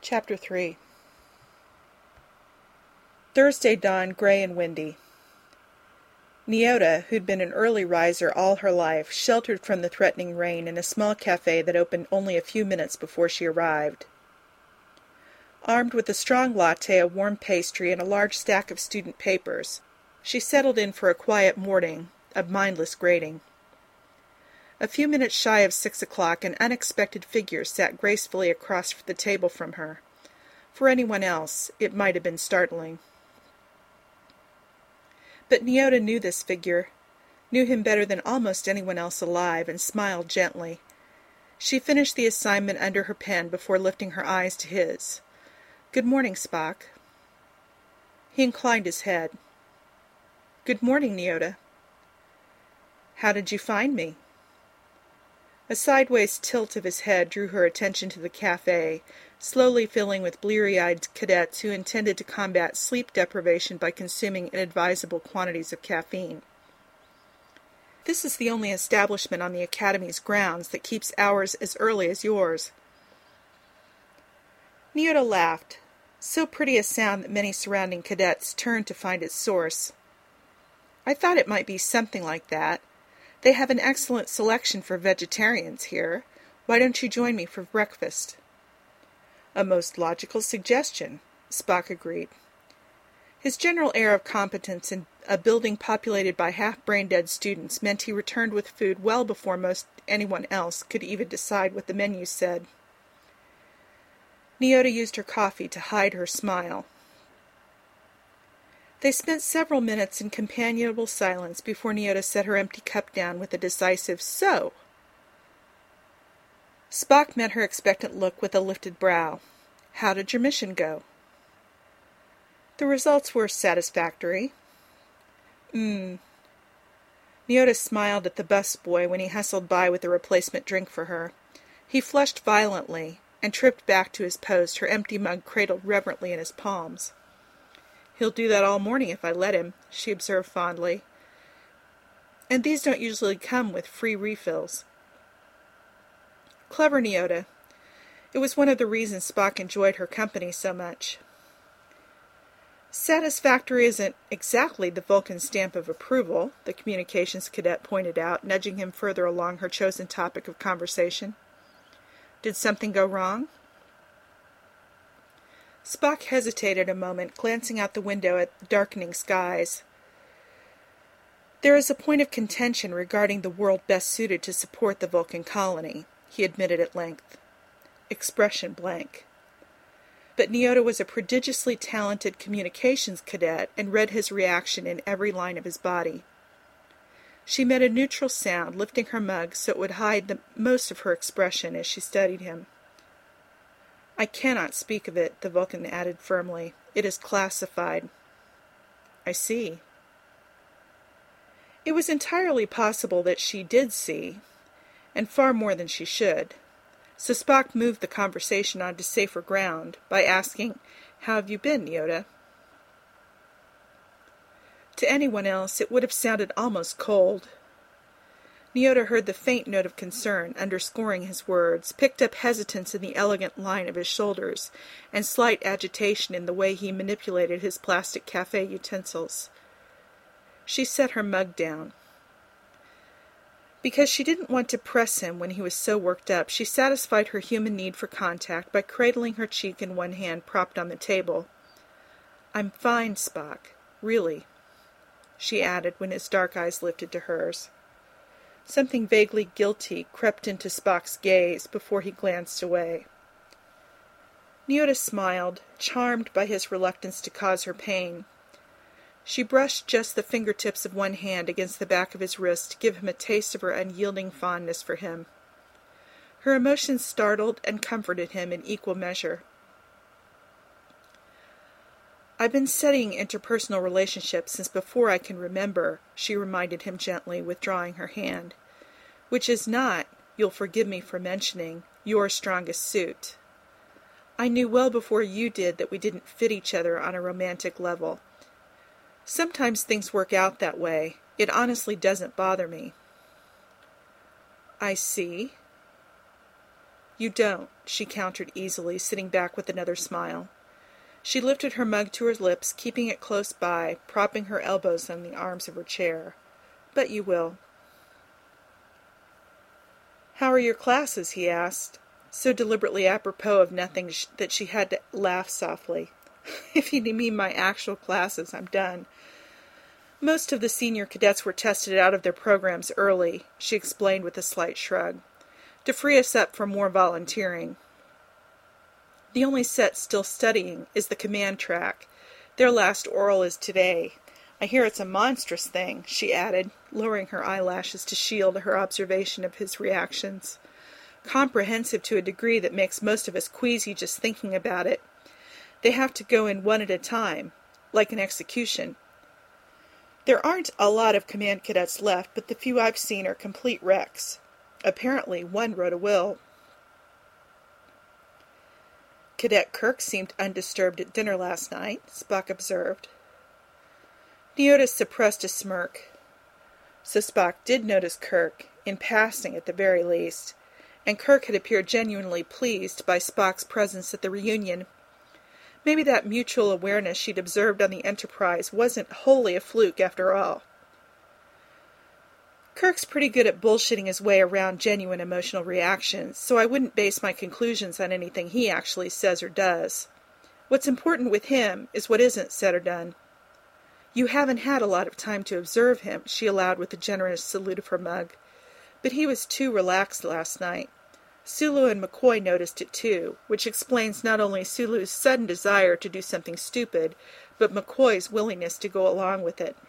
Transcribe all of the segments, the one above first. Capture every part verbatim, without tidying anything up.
Chapter three. Thursday dawned gray and windy. Nyota, who'd been an early riser all her life, sheltered from the threatening rain in a small cafe that opened only a few minutes before she arrived. Armed with a strong latte, a warm pastry, and a large stack of student papers, she settled in for a quiet morning of mindless grading. A few minutes shy of six o'clock, an unexpected figure sat gracefully across the table from her. For anyone else, it might have been startling. But Nyota knew this figure, knew him better than almost anyone else alive, and smiled gently. She finished the assignment under her pen before lifting her eyes to his. "Good morning, Spock." He inclined his head. "Good morning, Nyota." "How did you find me?" A sideways tilt of his head drew her attention to the cafe, slowly filling with bleary-eyed cadets who intended to combat sleep deprivation by consuming inadvisable quantities of caffeine. "This is the only establishment on the Academy's grounds that keeps hours as early as yours." Nyota laughed, so pretty a sound that many surrounding cadets turned to find its source. "I thought it might be something like that. They have an excellent selection for vegetarians here. Why don't you join me for breakfast?" "A most logical suggestion," Spock agreed. His general air of competence in a building populated by half-brain-dead students meant he returned with food well before most anyone else could even decide what the menu said. Nyota used her coffee to hide her smile. They spent several minutes in companionable silence before Nyota set her empty cup down with a decisive "So!" Spock met her expectant look with a lifted brow. "How did your mission go?" "The results were satisfactory." "Hmm." Nyota smiled at the busboy when he hustled by with a replacement drink for her. He flushed violently and tripped back to his post, her empty mug cradled reverently in his palms. "He'll do that all morning if I let him," she observed fondly. "And these don't usually come with free refills." Clever Nyota. It was one of the reasons Spock enjoyed her company so much. "Satisfactory isn't exactly the Vulcan stamp of approval," the communications cadet pointed out, nudging him further along her chosen topic of conversation. "Did something go wrong?" Spock hesitated a moment, glancing out the window at the darkening skies. "There is a point of contention regarding the world best suited to support the Vulcan colony," he admitted at length. Expression blank. But Nyota was a prodigiously talented communications cadet and read his reaction in every line of his body. She made a neutral sound, lifting her mug so it would hide the most of her expression as she studied him. "I cannot speak of it," the Vulcan added firmly. "It is classified." "I see." It was entirely possible that she did see, and far more than she should. So Spock moved the conversation on to safer ground by asking, "How have you been, Nyota?" To anyone else, it would have sounded almost cold. Nyota heard the faint note of concern underscoring his words, picked up hesitance in the elegant line of his shoulders, and slight agitation in the way he manipulated his plastic cafe utensils. She set her mug down. Because she didn't want to press him when he was so worked up, she satisfied her human need for contact by cradling her cheek in one hand propped on the table. "I'm fine, Spock. Really," she added when his dark eyes lifted to hers. Something vaguely guilty crept into Spock's gaze before he glanced away. Nyota smiled, charmed by his reluctance to cause her pain. She brushed just the fingertips of one hand against the back of his wrist to give him a taste of her unyielding fondness for him. Her emotions startled and comforted him in equal measure. "I've been studying interpersonal relationships since before I can remember," she reminded him gently, withdrawing her hand. "Which is not, you'll forgive me for mentioning, your strongest suit. I knew well before you did that we didn't fit each other on a romantic level. Sometimes things work out that way. It honestly doesn't bother me." "I see." "You don't. she countered easily, sitting back with another smile. She lifted her mug to her lips, keeping it close by, propping her elbows on the arms of her chair. But you will. How are your classes? He asked, so deliberately apropos of nothing sh- that she had to laugh softly. If you mean my actual classes, I'm done. Most of the senior cadets were tested out of their programs early, she explained with a slight shrug, to free us up for more volunteering. The only set still studying is the command track. Their last oral is today. I hear it's a monstrous thing, she added, lowering her eyelashes to shield her observation of his reactions. Comprehensive to a degree that makes most of us queasy just thinking about it. They have to go in one at a time, like an execution. There aren't a lot of command cadets left, but the few I've seen are complete wrecks. Apparently, one wrote a will. Cadet Kirk seemed undisturbed at dinner last night, Spock observed. Neota suppressed a smirk. So Spock did notice Kirk, in passing at the very least, and Kirk had appeared genuinely pleased by Spock's presence at the reunion. Maybe that mutual awareness she'd observed on the Enterprise wasn't wholly a fluke after all. Kirk's pretty good at bullshitting his way around genuine emotional reactions, so I wouldn't base my conclusions on anything he actually says or does. What's important with him is what isn't said or done. You haven't had a lot of time to observe him, she allowed with a generous salute of her mug, but he was too relaxed last night. Sulu and McCoy noticed it too, which explains not only Sulu's sudden desire to do something stupid, but McCoy's willingness to go along with it.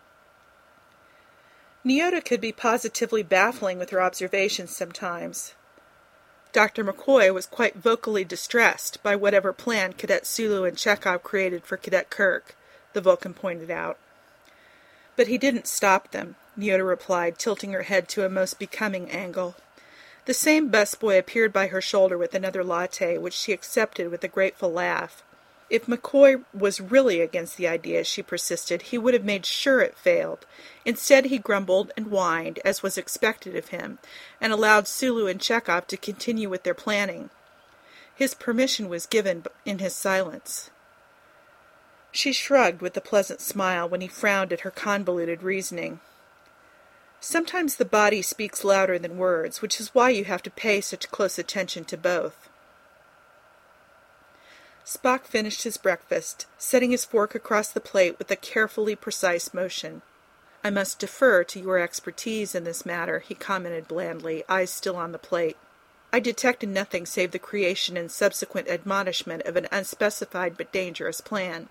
Neota could be positively baffling with her observations sometimes. Doctor McCoy was quite vocally distressed by whatever plan Cadet Sulu and Chekhov created for Cadet Kirk, the Vulcan pointed out. But he didn't stop them, Neota replied, tilting her head to a most becoming angle. The same busboy appeared by her shoulder with another latte, which she accepted with a grateful laugh. If McCoy was really against the idea, she persisted, he would have made sure it failed. Instead, he grumbled and whined, as was expected of him, and allowed Sulu and Chekhov to continue with their planning. His permission was given in his silence. She shrugged with a pleasant smile when he frowned at her convoluted reasoning. Sometimes the body speaks louder than words, which is why you have to pay such close attention to both. Spock finished his breakfast, setting his fork across the plate with a carefully precise motion. I must defer to your expertise in this matter, he commented blandly, eyes still on the plate. I detected nothing save the creation and subsequent admonishment of an unspecified but dangerous plan.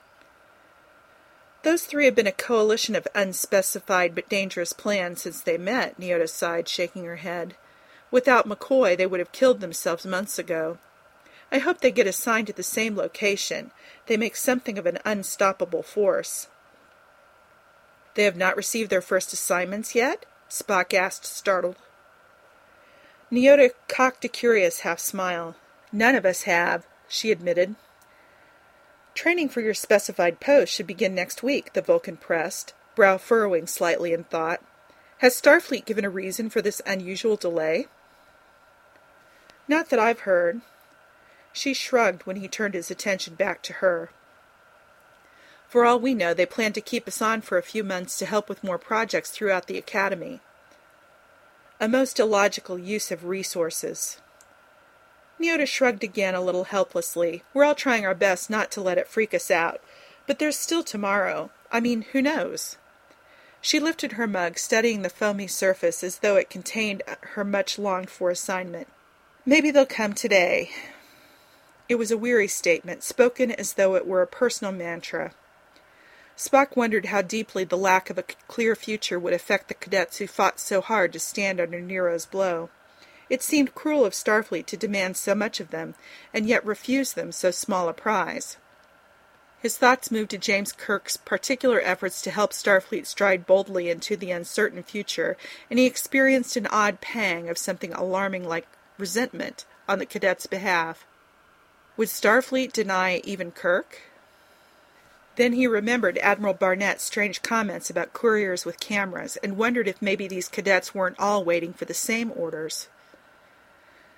Those three have been a coalition of unspecified but dangerous plans since they met, Neota sighed, shaking her head. Without McCoy, they would have killed themselves months ago. I hope they get assigned to the same location. They make something of an unstoppable force. They have not received their first assignments yet? Spock asked, startled. Neota cocked a curious half-smile. None of us have, she admitted. Training for your specified post should begin next week, the Vulcan pressed, brow furrowing slightly in thought. Has Starfleet given a reason for this unusual delay? Not that I've heard. She shrugged when he turned his attention back to her. For all we know, they plan to keep us on for a few months to help with more projects throughout the Academy. A most illogical use of resources. Neota shrugged again a little helplessly. We're all trying our best not to let it freak us out. But there's still tomorrow. I mean, who knows? She lifted her mug, studying the foamy surface as though it contained her much-longed-for assignment. Maybe they'll come today. It was a weary statement, spoken as though it were a personal mantra. Spock wondered how deeply the lack of a clear future would affect the cadets who fought so hard to stand under Nero's blow. It seemed cruel of Starfleet to demand so much of them, and yet refuse them so small a prize. His thoughts moved to James Kirk's particular efforts to help Starfleet stride boldly into the uncertain future, and he experienced an odd pang of something alarming like resentment on the cadet's behalf. Would Starfleet deny even Kirk? Then he remembered Admiral Barnett's strange comments about couriers with cameras, and wondered if maybe these cadets weren't all waiting for the same orders.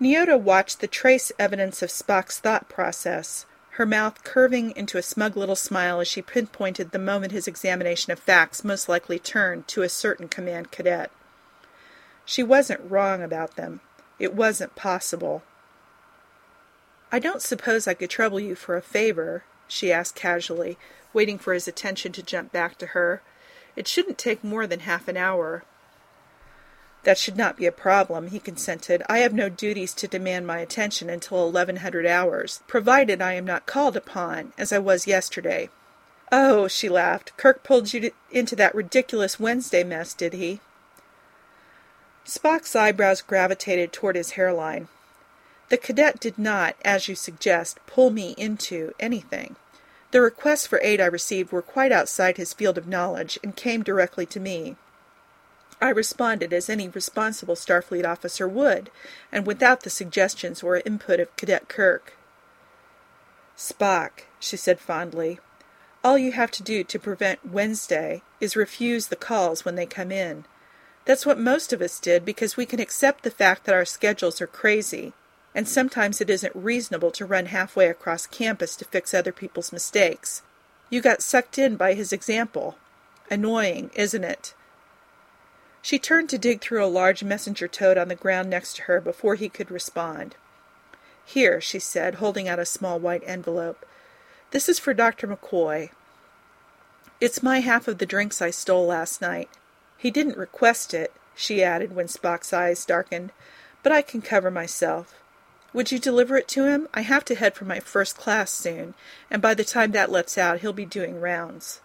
Nyota watched the trace evidence of Spock's thought process, her mouth curving into a smug little smile as she pinpointed the moment his examination of facts most likely turned to a certain command cadet. She wasn't wrong about them. It wasn't possible. "I don't suppose I could trouble you for a favor?" she asked casually, waiting for his attention to jump back to her. "It shouldn't take more than half an hour." "That should not be a problem," he consented. "I have no duties to demand my attention until eleven hundred hours, provided I am not called upon, as I was yesterday." "Oh," she laughed, "Kirk pulled you to, into that ridiculous Wednesday mess, did he?" Spock's eyebrows gravitated toward his hairline. "The cadet did not, as you suggest, pull me into anything. The requests for aid I received were quite outside his field of knowledge and came directly to me. I responded as any responsible Starfleet officer would, and without the suggestions or input of Cadet Kirk." "Spock," she said fondly, "all you have to do to prevent Wednesday is refuse the calls when they come in. That's what most of us did because we can accept the fact that our schedules are crazy, and sometimes it isn't reasonable to run halfway across campus to fix other people's mistakes. You got sucked in by his example. Annoying, isn't it?" She turned to dig through a large messenger toad on the ground next to her before he could respond. "Here," she said, holding out a small white envelope. "This is for Doctor McCoy. It's my half of the drinks I stole last night. He didn't request it," she added when Spock's eyes darkened, "but I can cover myself. Would you deliver it to him? I have to head for my first class soon, and by the time that lets out he'll be doing rounds."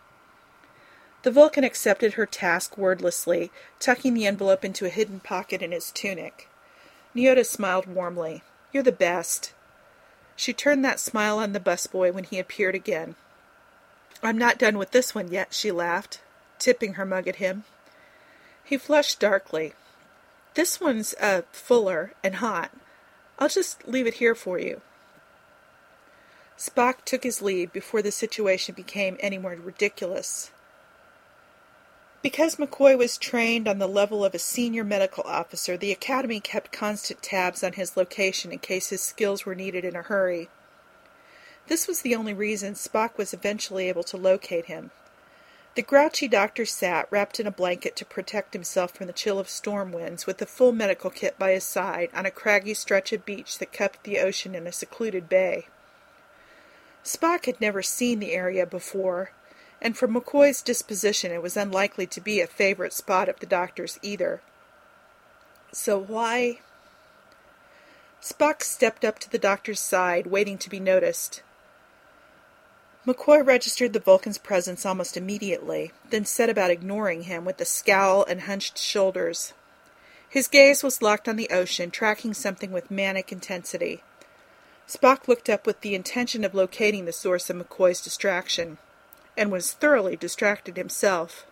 The Vulcan accepted her task wordlessly, tucking the envelope into a hidden pocket in his tunic. Nyota smiled warmly. "You're the best." She turned that smile on the busboy when he appeared again. "I'm not done with this one yet," she laughed, tipping her mug at him. He flushed darkly. "This one's, uh, fuller and hot. I'll just leave it here for you." Spock took his leave before the situation became any more ridiculous. Because McCoy was trained on the level of a senior medical officer, the Academy kept constant tabs on his location in case his skills were needed in a hurry. This was the only reason Spock was eventually able to locate him. The grouchy doctor sat, wrapped in a blanket to protect himself from the chill of storm winds, with a full medical kit by his side, on a craggy stretch of beach that cupped the ocean in a secluded bay. Spock had never seen the area before, and from McCoy's disposition it was unlikely to be a favorite spot of the doctor's either. So why... Spock stepped up to the doctor's side, waiting to be noticed. McCoy registered the Vulcan's presence almost immediately, then set about ignoring him with a scowl and hunched shoulders. His gaze was locked on the ocean, tracking something with manic intensity. Spock looked up with the intention of locating the source of McCoy's distraction, and was thoroughly distracted himself.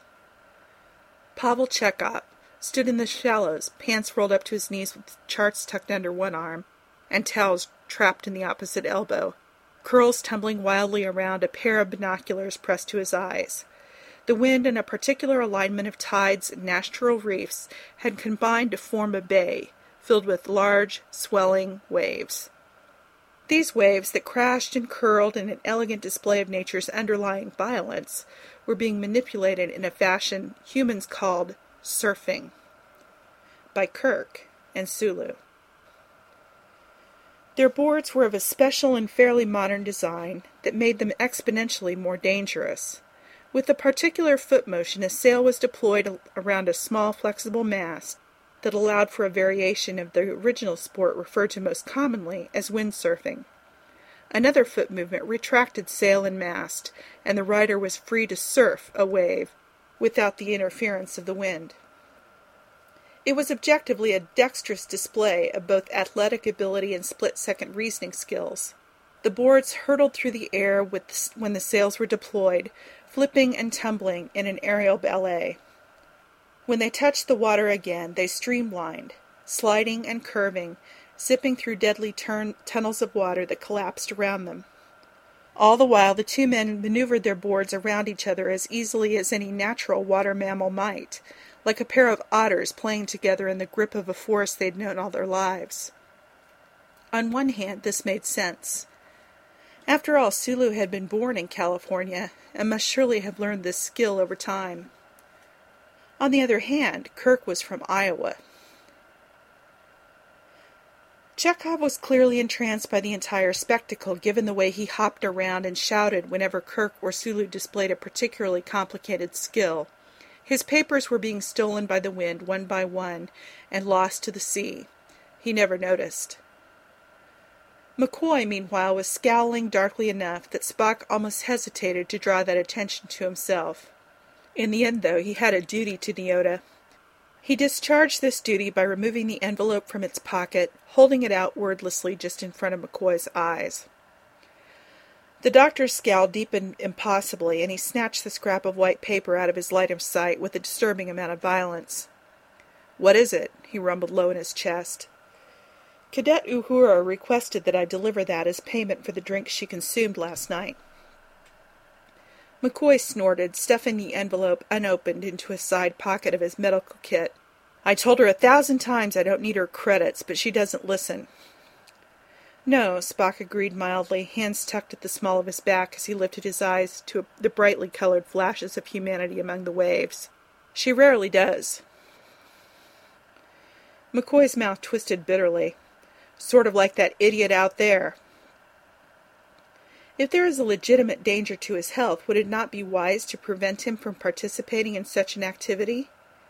Pavel Chekhov stood in the shallows, pants rolled up to his knees with charts tucked under one arm, and towels trapped in the opposite elbow, curls tumbling wildly around a pair of binoculars pressed to his eyes. The wind and a particular alignment of tides and natural reefs had combined to form a bay, filled with large, swelling waves. These waves, that crashed and curled in an elegant display of nature's underlying violence, were being manipulated in a fashion humans called surfing, by Kirk and Sulu. Their boards were of a special and fairly modern design that made them exponentially more dangerous. With a particular foot motion, a sail was deployed around a small flexible mast that allowed for a variation of the original sport referred to most commonly as windsurfing. Another foot movement retracted sail and mast, and the rider was free to surf a wave without the interference of the wind. It was objectively a dexterous display of both athletic ability and split-second reasoning skills. The boards hurtled through the air with, when the sails were deployed, flipping and tumbling in an aerial ballet. When they touched the water again, they streamlined, sliding and curving, zipping through deadly turn- tunnels of water that collapsed around them. All the while the two men maneuvered their boards around each other as easily as any natural water mammal might, like a pair of otters playing together in the grip of a force they'd known all their lives. On one hand, this made sense. After all, Sulu had been born in California, and must surely have learned this skill over time. On the other hand, Kirk was from Iowa. Chekhov was clearly entranced by the entire spectacle, given the way he hopped around and shouted whenever Kirk or Sulu displayed a particularly complicated skill. His papers were being stolen by the wind one by one and lost to the sea. He never noticed. McCoy, meanwhile, was scowling darkly enough that Spock almost hesitated to draw that attention to himself. In the end, though, he had a duty to Nyota. He discharged this duty by removing the envelope from its pocket, holding it out wordlessly just in front of McCoy's eyes. The doctor's scowl deepened impossibly, and he snatched the scrap of white paper out of his line of sight with a disturbing amount of violence. "What is it?" he rumbled low in his chest. "Cadet Uhura requested that I deliver that as payment for the drink she consumed last night." McCoy snorted, stuffing the envelope unopened into a side pocket of his medical kit. "I told her a thousand times I don't need her credits, but she doesn't listen." "No," Spock agreed mildly, hands tucked at the small of his back as he lifted his eyes to the brightly colored flashes of humanity among the waves. "She rarely does." McCoy's mouth twisted bitterly. "Sort of like that idiot out there." If there is a legitimate danger to his health, would it not be wise to prevent him from participating in such an activity?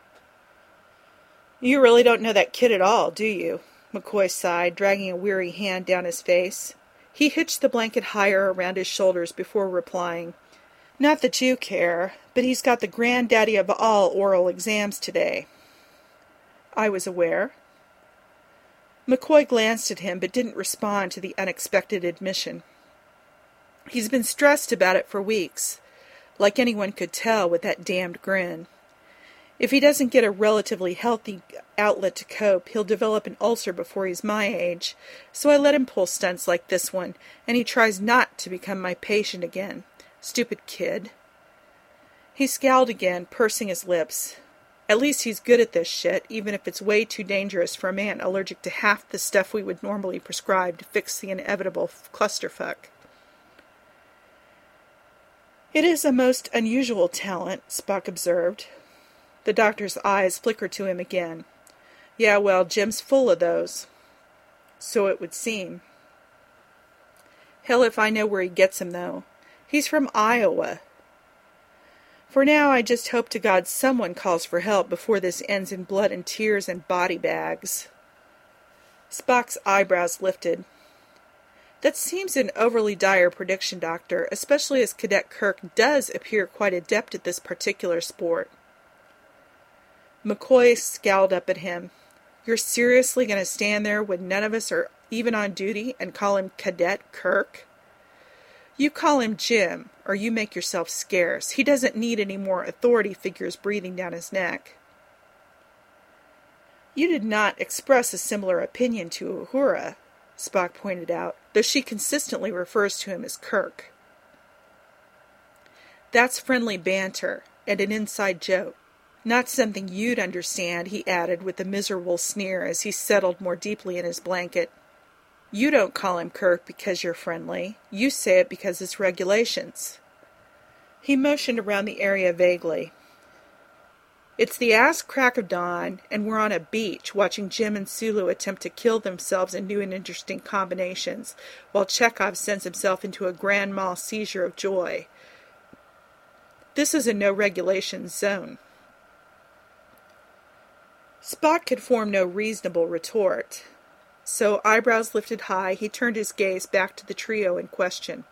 "You really don't know that kid at all, do you?" McCoy sighed, dragging a weary hand down his face. He hitched the blanket higher around his shoulders before replying, "Not that you care, but he's got the granddaddy of all oral exams today." "I was aware." McCoy glanced at him, but didn't respond to the unexpected admission. "He's been stressed about it for weeks, like anyone could tell with that damned grin. If he doesn't get a relatively healthy outlet to cope, he'll develop an ulcer before he's my age, so I let him pull stunts like this one, and he tries not to become my patient again. Stupid kid." He scowled again, pursing his lips. "At least he's good at this shit, even if it's way too dangerous for a man allergic to half the stuff we would normally prescribe to fix the inevitable clusterfuck." "It is a most unusual talent," Spock observed. The doctor's eyes flickered to him again. "Yeah, well, Jim's full of those." "So it would seem." "Hell if I know where he gets them, though. He's from Iowa. For now, I just hope to God someone calls for help before this ends in blood and tears and body bags." Spock's eyebrows lifted. "That seems an overly dire prediction, Doctor, especially as Cadet Kirk does appear quite adept at this particular sport." McCoy scowled up at him. "You're seriously going to stand there when none of us are even on duty and call him Cadet Kirk? You call him Jim, or you make yourself scarce. He doesn't need any more authority figures breathing down his neck." "You did not express a similar opinion to Uhura," Spock pointed out, "though she consistently refers to him as Kirk." "That's friendly banter, and an inside joke. Not something you'd understand," he added with a miserable sneer as he settled more deeply in his blanket. "You don't call him Kirk because you're friendly. You say it because it's regulations." He motioned around the area vaguely. "It's the ass crack of dawn, and we're on a beach watching Jim and Sulu attempt to kill themselves in new and interesting combinations, while Chekhov sends himself into a grand mal seizure of joy. This is a no-regulations zone." Spock could form no reasonable retort, so, eyebrows lifted high, he turned his gaze back to the trio in question.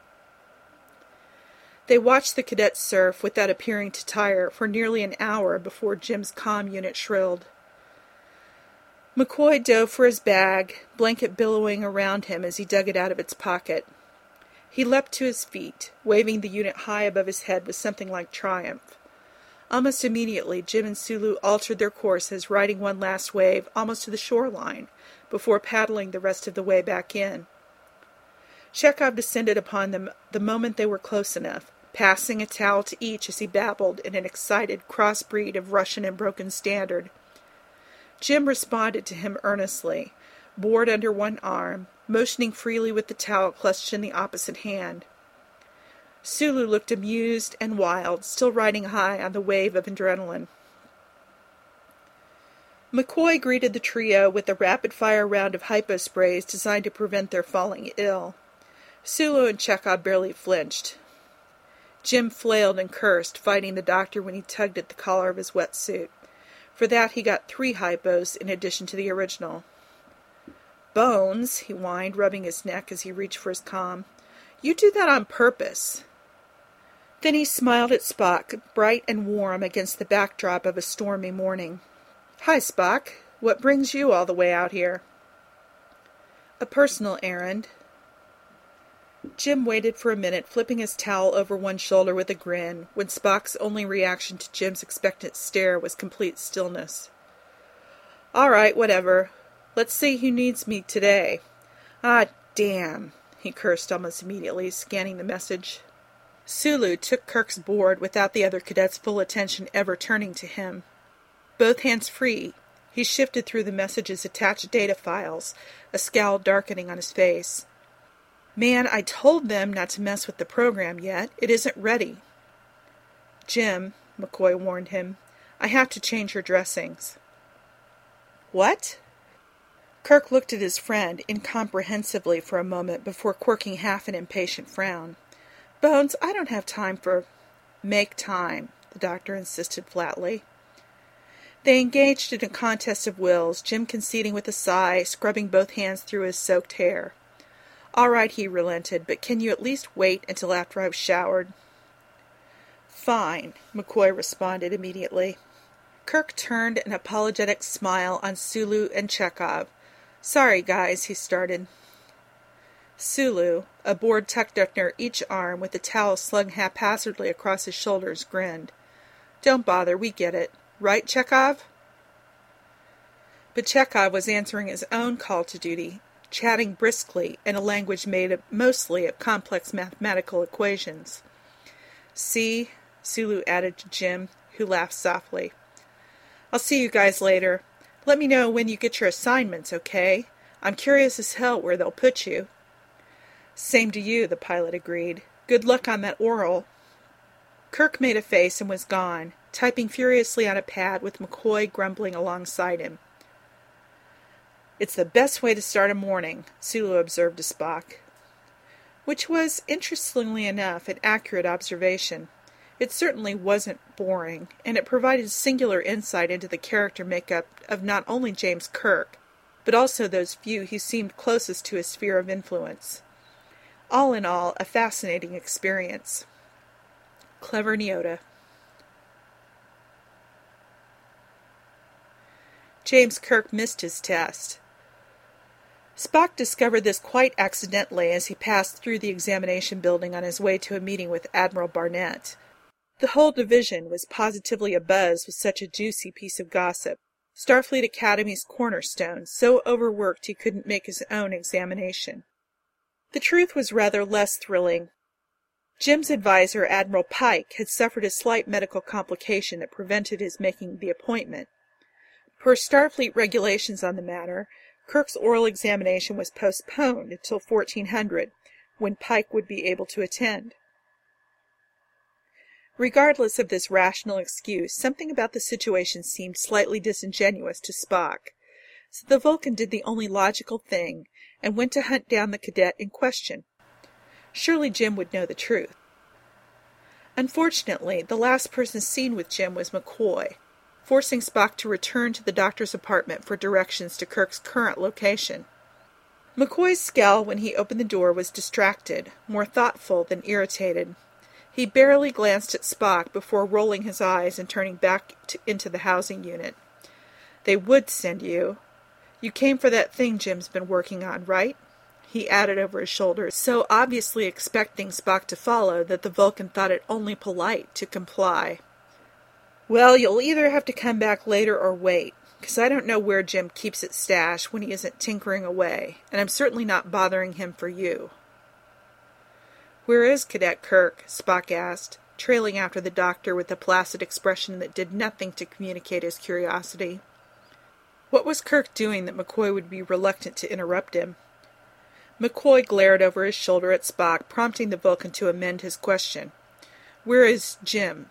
They watched the cadets surf without appearing to tire for nearly an hour before Jim's comm unit shrilled. McCoy dove for his bag, blanket billowing around him as he dug it out of its pocket. He leapt to his feet, waving the unit high above his head with something like triumph. Almost immediately, Jim and Sulu altered their courses, riding one last wave almost to the shoreline, before paddling the rest of the way back in. Chekhov descended upon them the moment they were close enough, passing a towel to each as he babbled in an excited cross-breed of Russian and broken standard. Jim responded to him earnestly, board under one arm, motioning freely with the towel clutched in the opposite hand. Sulu looked amused and wild, still riding high on the wave of adrenaline. McCoy greeted the trio with a rapid-fire round of hyposprays designed to prevent their falling ill. Sulu and Chekhov barely flinched. Jim flailed and cursed, fighting the doctor when he tugged at the collar of his wetsuit. For that he got three hypos in addition to the original. "Bones," he whined, rubbing his neck as he reached for his comm. "You do that on purpose." Then he smiled at Spock, bright and warm against the backdrop of a stormy morning. "Hi, Spock. What brings you all the way out here?" "A personal errand." Jim waited for a minute, flipping his towel over one shoulder with a grin, when Spock's only reaction to Jim's expectant stare was complete stillness. "All right, whatever. Let's see who needs me today. Ah, damn," he cursed almost immediately, scanning the message. Sulu took Kirk's board without the other cadet's full attention ever turning to him. Both hands free, he shifted through the message's attached data files, a scowl darkening on his face. "Man, I told them not to mess with the program yet. It isn't ready." "Jim," McCoy warned him, "I have to change your dressings." "What?" Kirk looked at his friend incomprehensively for a moment before quirking half an impatient frown. "Bones, I don't have time for—" "Make time," the doctor insisted flatly. They engaged in a contest of wills, Jim conceding with a sigh, scrubbing both hands through his soaked hair. "All right," he relented, "but can you at least wait until after I've showered?" "Fine," McCoy responded immediately. Kirk turned an apologetic smile on Sulu and Chekhov. "Sorry, guys," he started. Sulu, a board tucked under each arm with a towel slung haphazardly across his shoulders, grinned. "Don't bother, we get it. Right, Chekhov?" But Chekhov was answering his own call to duty, chatting briskly in a language made of, mostly of complex mathematical equations. "See?" Sulu added to Jim, who laughed softly. "I'll see you guys later. Let me know when you get your assignments, okay? I'm curious as hell where they'll put you." "Same to you," the pilot agreed. "Good luck on that oral." Kirk made a face and was gone, typing furiously on a pad with McCoy grumbling alongside him. "It's the best way to start a morning," Sulu observed to Spock. Which was, interestingly enough, an accurate observation. It certainly wasn't boring, and it provided singular insight into the character makeup of not only James Kirk, but also those few who seemed closest to his sphere of influence. All in all, a fascinating experience. Clever Nyota. James Kirk missed his test. Spock discovered this quite accidentally as he passed through the examination building on his way to a meeting with Admiral Barnett. The whole division was positively abuzz with such a juicy piece of gossip. Starfleet Academy's cornerstone, so overworked he couldn't make his own examination. The truth was rather less thrilling. Jim's advisor, Admiral Pike, had suffered a slight medical complication that prevented his making the appointment. Per Starfleet regulations on the matter, Kirk's oral examination was postponed until fourteen hundred, when Pike would be able to attend. Regardless of this rational excuse, something about the situation seemed slightly disingenuous to Spock. So the Vulcan did the only logical thing, and went to hunt down the cadet in question. Surely Jim would know the truth. Unfortunately, the last person seen with Jim was McCoy, forcing Spock to return to the doctor's apartment for directions to Kirk's current location. McCoy's scowl when he opened the door was distracted, more thoughtful than irritated. He barely glanced at Spock before rolling his eyes and turning back to, into the housing unit. "They would send you. You came for that thing Jim's been working on, right?" he added over his shoulder, so obviously expecting Spock to follow that the Vulcan thought it only polite to comply. "Well, you'll either have to come back later or wait, because I don't know where Jim keeps it stashed when he isn't tinkering away, and I'm certainly not bothering him for you." "Where is Cadet Kirk?" Spock asked, trailing after the doctor with a placid expression that did nothing to communicate his curiosity. What was Kirk doing that McCoy would be reluctant to interrupt him? McCoy glared over his shoulder at Spock, prompting the Vulcan to amend his question. "Where is Jim?"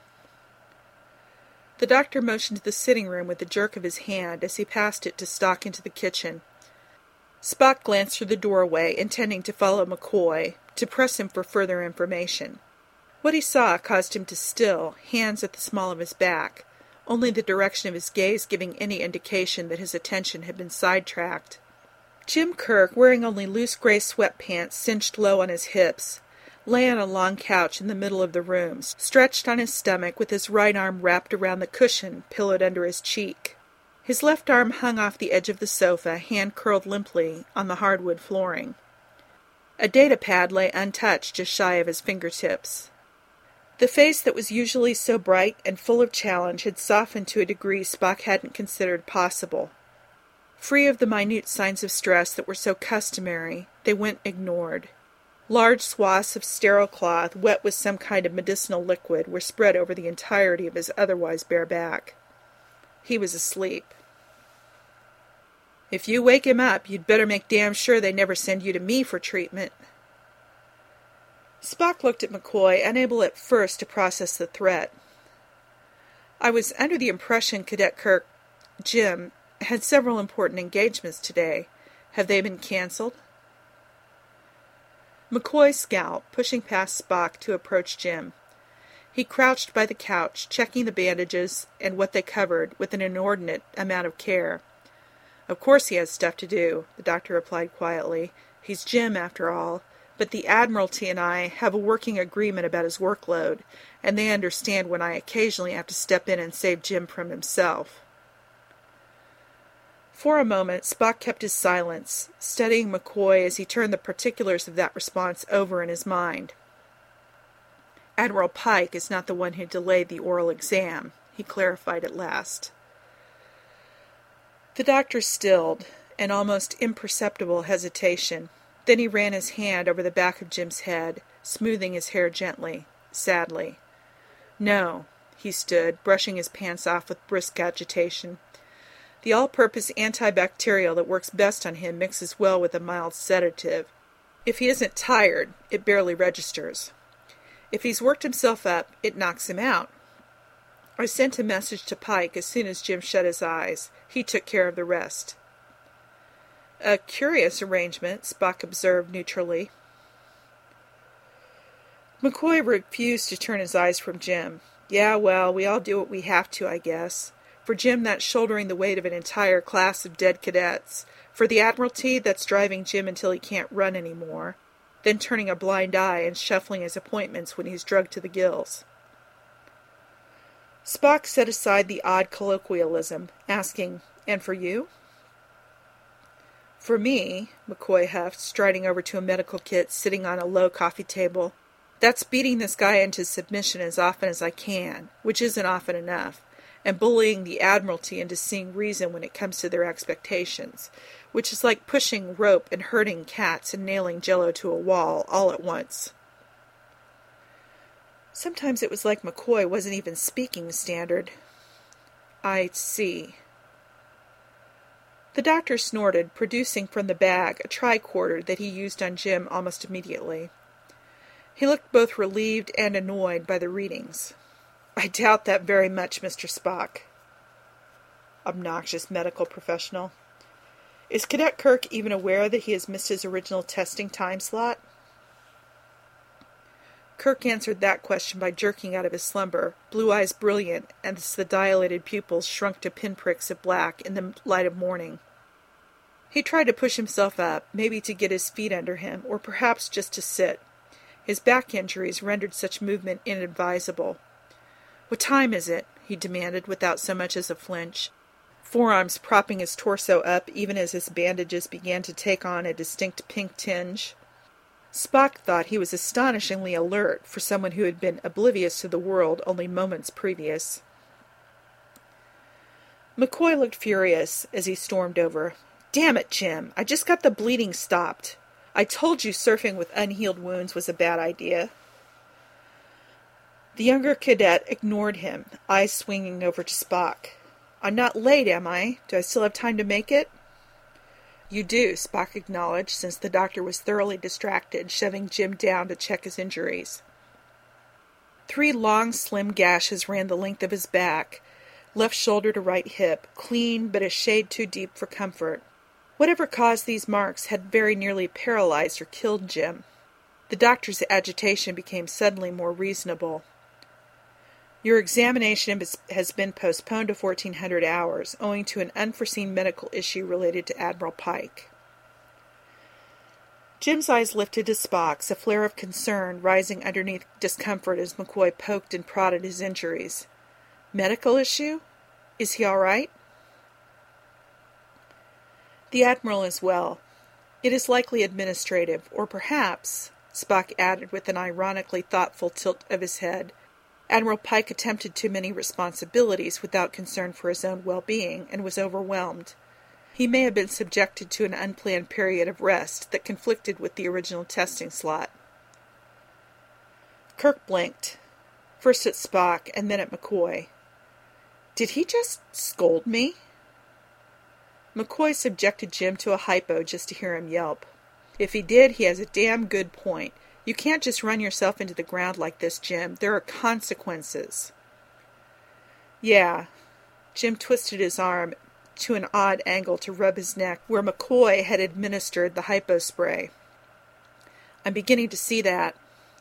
The doctor motioned to the sitting room with a jerk of his hand as he passed it to stalk into the kitchen. Spock glanced through the doorway, intending to follow McCoy, to press him for further information. What he saw caused him to still, hands at the small of his back, only the direction of his gaze giving any indication that his attention had been sidetracked. Jim Kirk, wearing only loose gray sweatpants cinched low on his hips, lay on a long couch in the middle of the room, stretched on his stomach with his right arm wrapped around the cushion pillowed under his cheek. His left arm hung off the edge of the sofa, hand curled limply on the hardwood flooring. A data pad lay untouched just shy of his fingertips. The face that was usually so bright and full of challenge had softened to a degree Spock hadn't considered possible. Free of the minute signs of stress that were so customary, they went ignored. Large swaths of sterile cloth, wet with some kind of medicinal liquid, were spread over the entirety of his otherwise bare back. He was asleep. "If you wake him up, you'd better make damn sure they never send you to me for treatment." Spock looked at McCoy, unable at first to process the threat. "I was under the impression Cadet Kirk, Jim, had several important engagements today. Have they been cancelled?" McCoy scowled, pushing past Spock to approach Jim. He crouched by the couch, checking the bandages and what they covered with an inordinate amount of care. "Of course he has stuff to do," the doctor replied quietly. "He's Jim, after all. But the Admiralty and I have a working agreement about his workload, and they understand when I occasionally have to step in and save Jim from himself." For a moment Spock kept his silence, studying McCoy as he turned the particulars of that response over in his mind. "Admiral Pike is not the one who delayed the oral exam," he clarified at last. The doctor stilled, an almost imperceptible hesitation. Then he ran his hand over the back of Jim's head, smoothing his hair gently, sadly. "No," he stood, brushing his pants off with brisk agitation. "The all-purpose antibacterial that works best on him mixes well with a mild sedative. If he isn't tired, it barely registers. If he's worked himself up, it knocks him out. I sent a message to Pike as soon as Jim shut his eyes. He took care of the rest." "A curious arrangement," Spock observed neutrally. McCoy refused to turn his eyes from Jim. "Yeah, well, we all do what we have to, I guess. For Jim, that's shouldering the weight of an entire class of dead cadets. For the Admiralty, that's driving Jim until he can't run any more, then turning a blind eye and shuffling his appointments when he's drugged to the gills." Spock set aside the odd colloquialism, asking, "And for you?" "For me," McCoy huffed, striding over to a medical kit sitting on a low coffee table, "that's beating this guy into submission as often as I can, which isn't often enough, and bullying the Admiralty into seeing reason when it comes to their expectations, which is like pushing rope and herding cats and nailing Jell-O to a wall all at once." Sometimes it was like McCoy wasn't even speaking standard. "I see." The doctor snorted, producing from the bag a tricorder that he used on Jim almost immediately. He looked both relieved and annoyed by the readings. "I doubt that very much, Mister Spock." Obnoxious medical professional. "Is Cadet Kirk even aware that he has missed his original testing time slot?" Kirk answered that question by jerking out of his slumber, blue eyes brilliant as the dilated pupils shrunk to pinpricks of black in the light of morning. He tried to push himself up, maybe to get his feet under him, or perhaps just to sit. His back injuries rendered such movement inadvisable. "What time is it?" he demanded without so much as a flinch, forearms propping his torso up even as his bandages began to take on a distinct pink tinge. Spock thought he was astonishingly alert for someone who had been oblivious to the world only moments previous. McCoy looked furious as he stormed over. "Damn it, Jim! I just got the bleeding stopped. I told you surfing with unhealed wounds was a bad idea. The younger cadet ignored him, eyes swinging over to Spock. I'm not late, am I? Do I still have time to make it? You do, Spock acknowledged, since the doctor was thoroughly distracted, shoving Jim down to check his injuries. Three long, slim gashes ran the length of his back, left shoulder to right hip, clean but a shade too deep for comfort. Whatever caused these marks had very nearly paralyzed or killed Jim. The doctor's agitation became suddenly more reasonable. Your examination has been postponed to fourteen hundred hours, owing to an unforeseen medical issue related to Admiral Pike. Jim's eyes lifted to Spock's, a flare of concern rising underneath discomfort as McCoy poked and prodded his injuries. Medical issue? Is he all right? The Admiral is well. It is likely administrative, or perhaps, Spock added with an ironically thoughtful tilt of his head, Admiral Pike attempted too many responsibilities without concern for his own well-being, and was overwhelmed. He may have been subjected to an unplanned period of rest that conflicted with the original testing slot. Kirk blinked, first at Spock and then at McCoy. Did he just scold me? McCoy subjected Jim to a hypo just to hear him yelp. If he did, he has a damn good point. You can't just run yourself into the ground like this, Jim. There are consequences. Yeah. Jim twisted his arm to an odd angle to rub his neck where McCoy had administered the hypo spray. I'm beginning to see that.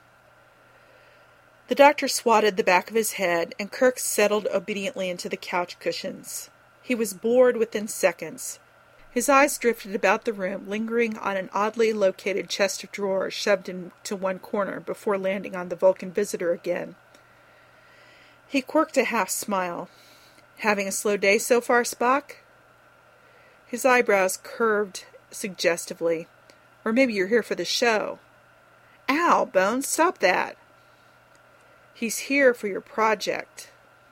The doctor swatted the back of his head, and Kirk settled obediently into the couch cushions. He was bored within seconds. His eyes drifted about the room, lingering on an oddly located chest of drawers shoved into one corner before landing on the Vulcan visitor again. He quirked a half-smile. Having a slow day so far, Spock? His eyebrows curved suggestively. Or maybe you're here for the show. Ow, Bones, stop that. He's here for your project,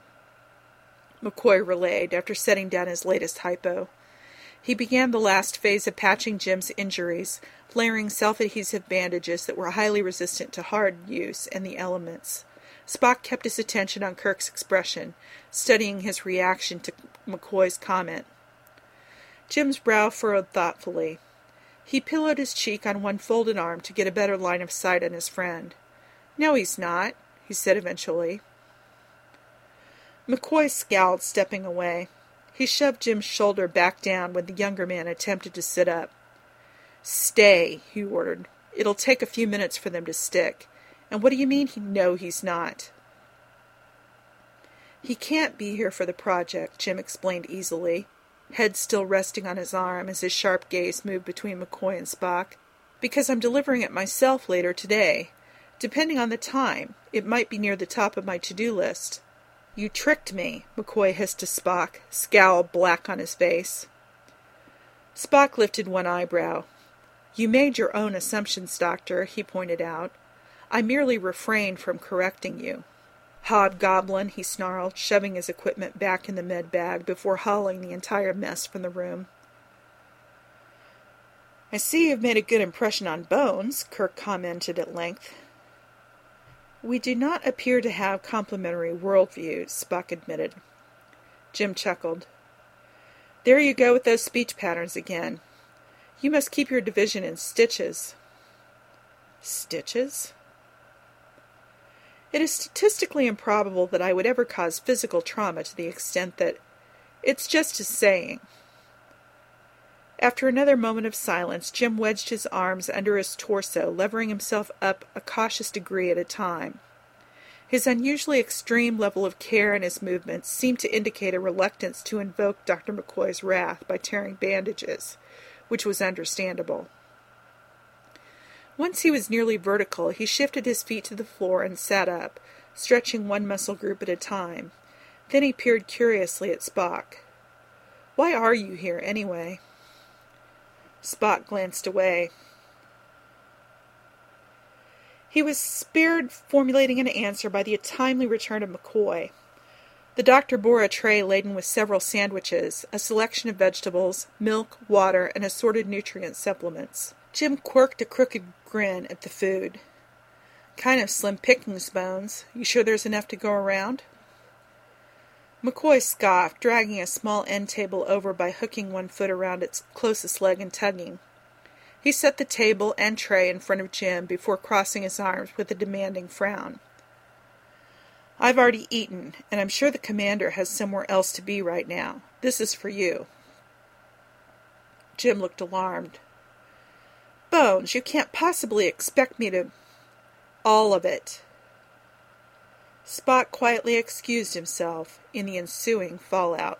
McCoy relayed after setting down his latest hypo. He began the last phase of patching Jim's injuries, layering self-adhesive bandages that were highly resistant to hard use and the elements. Spock kept his attention on Kirk's expression, studying his reaction to McCoy's comment. Jim's brow furrowed thoughtfully. He pillowed his cheek on one folded arm to get a better line of sight on his friend. No, he's not, he said eventually. McCoy scowled, stepping away. He shoved Jim's shoulder back down when the younger man attempted to sit up. Stay, he ordered. It'll take a few minutes for them to stick. And what do you mean, he, no, he's not? He can't be here for the project, Jim explained easily, head still resting on his arm as his sharp gaze moved between McCoy and Spock, because I'm delivering it myself later today. Depending on the time, it might be near the top of my to-do list. You tricked me, McCoy hissed to Spock, scowl black on his face. Spock lifted one eyebrow. You made your own assumptions, Doctor, he pointed out. I merely refrained from correcting you. Hobgoblin, he snarled, shoving his equipment back in the med bag before hauling the entire mess from the room. I see you've made a good impression on Bones, Kirk commented at length. We do not appear to have complementary worldviews, Spock admitted. Jim chuckled. There you go with those speech patterns again. You must keep your division in stitches. Stitches? It is statistically improbable that I would ever cause physical trauma to the extent that it's just a saying. After another moment of silence, Jim wedged his arms under his torso, levering himself up a cautious degree at a time. His unusually extreme level of care in his movements seemed to indicate a reluctance to invoke Doctor McCoy's wrath by tearing bandages, which was understandable. Once he was nearly vertical, he shifted his feet to the floor and sat up, stretching one muscle group at a time. Then he peered curiously at Spock. Why are you here, anyway? Spock glanced away. He was spared formulating an answer by the timely return of McCoy. The doctor bore a tray laden with several sandwiches, a selection of vegetables, milk, water, and assorted nutrient supplements. Jim quirked a crooked grin at the food. Kind of slim pickings, Bones. You sure there's enough to go around? McCoy scoffed, dragging a small end table over by hooking one foot around its closest leg and tugging. He set the table and tray in front of Jim before crossing his arms with a demanding frown. I've already eaten, and I'm sure the commander has somewhere else to be right now. This is for you. Jim looked alarmed. Bones, you can't possibly expect me to... All of it. Spock quietly excused himself in the ensuing fallout.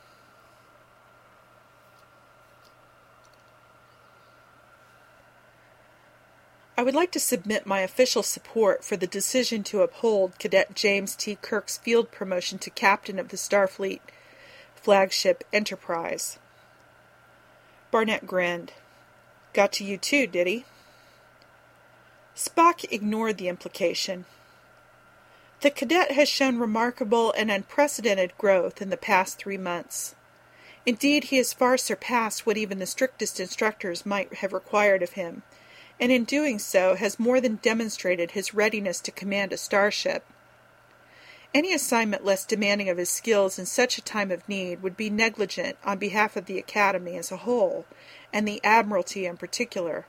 I would like to submit my official support for the decision to uphold Cadet James T. Kirk's field promotion to captain of the Starfleet flagship Enterprise. Barnett grinned. Got to you too, did he? Spock ignored the implication. The cadet has shown remarkable and unprecedented growth in the past three months. Indeed, he has far surpassed what even the strictest instructors might have required of him, and in doing so has more than demonstrated his readiness to command a starship. Any assignment less demanding of his skills in such a time of need would be negligent on behalf of the Academy as a whole, and the Admiralty in particular.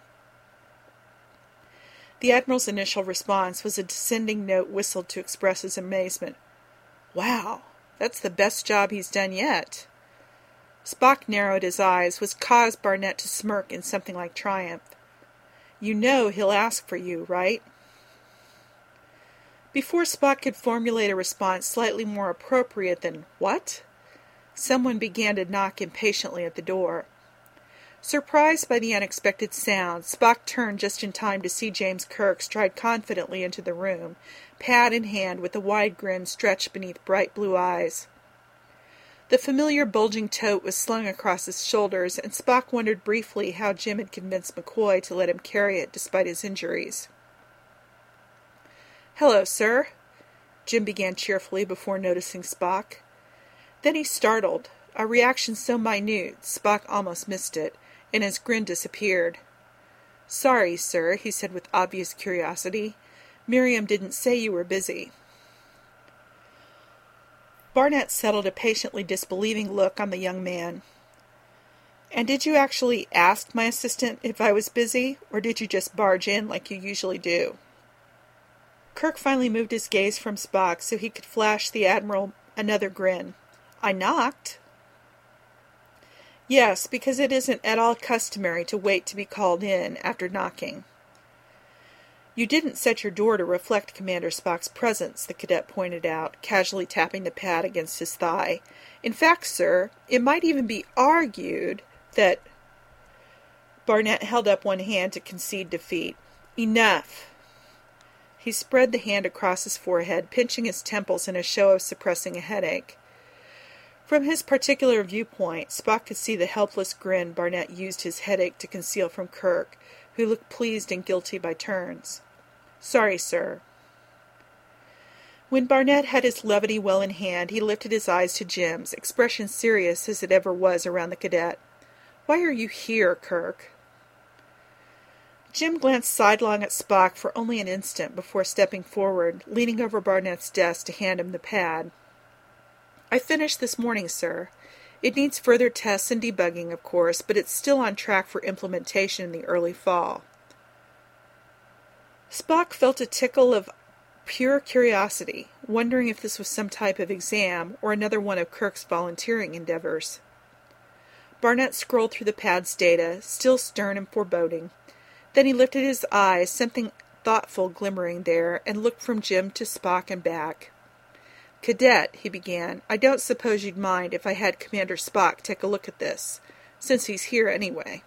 The Admiral's initial response was a descending note whistled to express his amazement. Wow, that's the best job he's done yet. Spock narrowed his eyes, which caused Barnett to smirk in something like triumph. You know he'll ask for you, right? Before Spock could formulate a response slightly more appropriate than, what? Someone began to knock impatiently at the door. Surprised by the unexpected sound, Spock turned just in time to see James Kirk stride confidently into the room, pad in hand with a wide grin stretched beneath bright blue eyes. The familiar bulging tote was slung across his shoulders, and Spock wondered briefly how Jim had convinced McCoy to let him carry it despite his injuries. "Hello, sir," Jim began cheerfully before noticing Spock. Then he startled, a reaction so minute Spock almost missed it, and his grin disappeared. "Sorry, sir," he said with obvious curiosity. "Miriam didn't say you were busy." Barnett settled a patiently disbelieving look on the young man. "And did you actually ask my assistant if I was busy, or did you just barge in like you usually do?" Kirk finally moved his gaze from Spock so he could flash the Admiral another grin. "I knocked." "Yes, because it isn't at all customary to wait to be called in after knocking." "You didn't set your door to reflect Commander Spock's presence," the cadet pointed out, casually tapping the pad against his thigh. "In fact, sir, it might even be argued that—" Barnett held up one hand to concede defeat. "Enough." He spread the hand across his forehead, pinching his temples in a show of suppressing a headache. From his particular viewpoint, Spock could see the helpless grin Barnett used his headache to conceal from Kirk, who looked pleased and guilty by turns. "Sorry, sir." When Barnett had his levity well in hand, he lifted his eyes to Jim's, expression serious as it ever was around the cadet. "Why are you here, Kirk?" Jim glanced sidelong at Spock for only an instant before stepping forward, leaning over Barnett's desk to hand him the pad. "I finished this morning, sir. It needs further tests and debugging, of course, but it's still on track for implementation in the early fall." Spock felt a tickle of pure curiosity, wondering if this was some type of exam or another one of Kirk's volunteering endeavors. Barnett scrolled through the pad's data, still stern and foreboding. Then he lifted his eyes, something thoughtful glimmering there, and looked from Jim to Spock and back. "Cadet," he began, "I don't suppose you'd mind if I had Commander Spock take a look at this, since he's here anyway."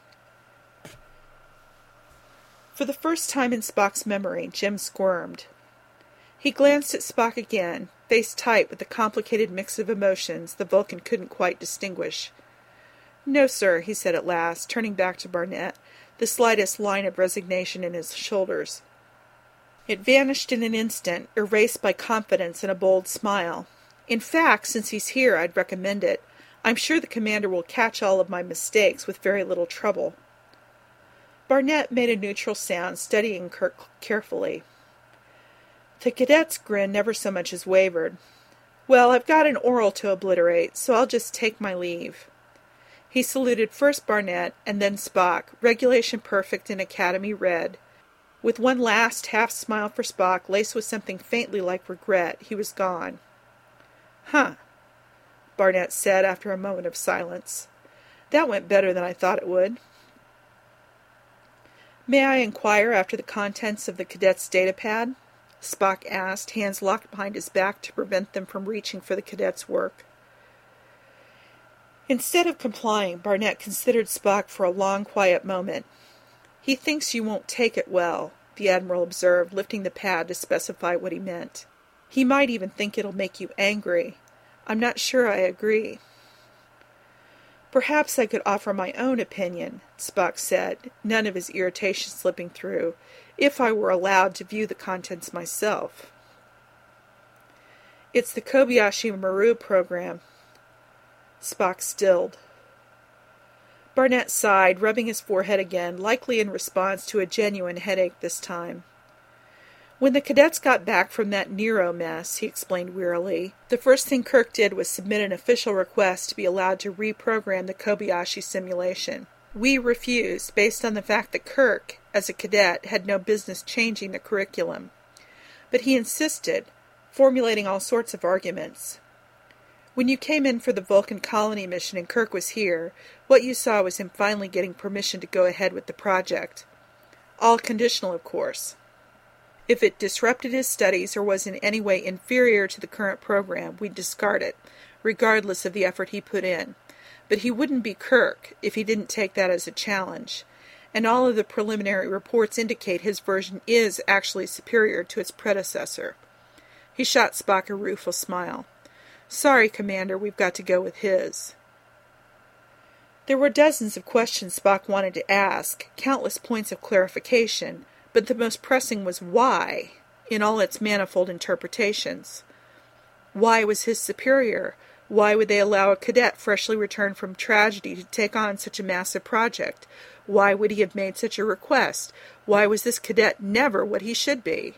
For the first time in Spock's memory, Jim squirmed. He glanced at Spock again, face tight with the complicated mix of emotions the Vulcan couldn't quite distinguish. "No, sir," he said at last, turning back to Barnett, the slightest line of resignation in his shoulders. It vanished in an instant, erased by confidence and a bold smile. "In fact, since he's here, I'd recommend it. I'm sure the commander will catch all of my mistakes with very little trouble." Barnett made a neutral sound, studying Kirk carefully. The cadet's grin never so much as wavered. "Well, I've got an oral to obliterate, so I'll just take my leave." He saluted first Barnett and then Spock, regulation perfect in Academy red. With one last half-smile for Spock, laced with something faintly like regret, he was gone. "Huh," Barnett said after a moment of silence. "That went better than I thought it would." "May I inquire after the contents of the cadet's datapad?" Spock asked, hands locked behind his back to prevent them from reaching for the cadet's work. Instead of complying, Barnett considered Spock for a long, quiet moment. "He thinks you won't take it well," the Admiral observed, lifting the pad to specify what he meant. "He might even think it'll make you angry. I'm not sure I agree." "Perhaps I could offer my own opinion," Spock said, none of his irritation slipping through, "if I were allowed to view the contents myself." "It's the Kobayashi Maru program." Spock stilled. Barnett sighed, rubbing his forehead again, likely in response to a genuine headache this time. "When the cadets got back from that Nero mess," he explained wearily, "the first thing Kirk did was submit an official request to be allowed to reprogram the Kobayashi simulation. We refused, based on the fact that Kirk, as a cadet, had no business changing the curriculum. But he insisted, formulating all sorts of arguments. When you came in for the Vulcan colony mission and Kirk was here, what you saw was him finally getting permission to go ahead with the project. All conditional, of course. If it disrupted his studies or was in any way inferior to the current program, we'd discard it, regardless of the effort he put in. But he wouldn't be Kirk if he didn't take that as a challenge, and all of the preliminary reports indicate his version is actually superior to its predecessor." He shot Spock a rueful smile. "Sorry, Commander, we've got to go with his." There were dozens of questions Spock wanted to ask, countless points of clarification, but the most pressing was why, in all its manifold interpretations. Why was his superior? Why would they allow a cadet freshly returned from tragedy to take on such a massive project? Why would he have made such a request? Why was this cadet never what he should be?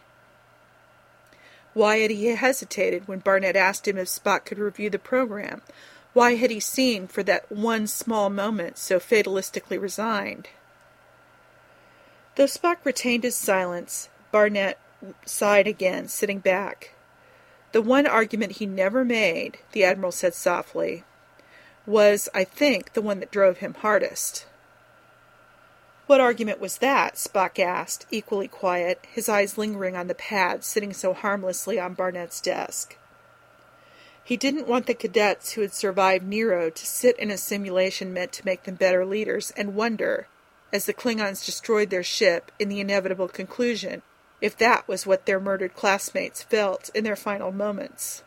Why had he hesitated when Barnett asked him if Spock could review the program? Why had he seemed, for that one small moment, so fatalistically resigned? Though Spock retained his silence, Barnett sighed again, sitting back. "The one argument he never made," the Admiral said softly, "was, I think, the one that drove him hardest." "What argument was that?" Spock asked, equally quiet, his eyes lingering on the pad sitting so harmlessly on Barnett's desk. "He didn't want the cadets who had survived Nero to sit in a simulation meant to make them better leaders and wonder, as the Klingons destroyed their ship, in the inevitable conclusion, if that was what their murdered classmates felt in their final moments."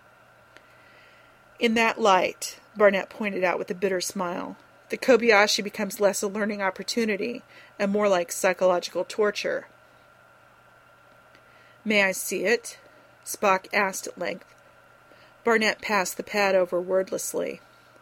"In that light," Barnett pointed out with a bitter smile, "the Kobayashi becomes less a learning opportunity and more like psychological torture." "May I see it?" Spock asked at length. Barnett passed the pad over wordlessly.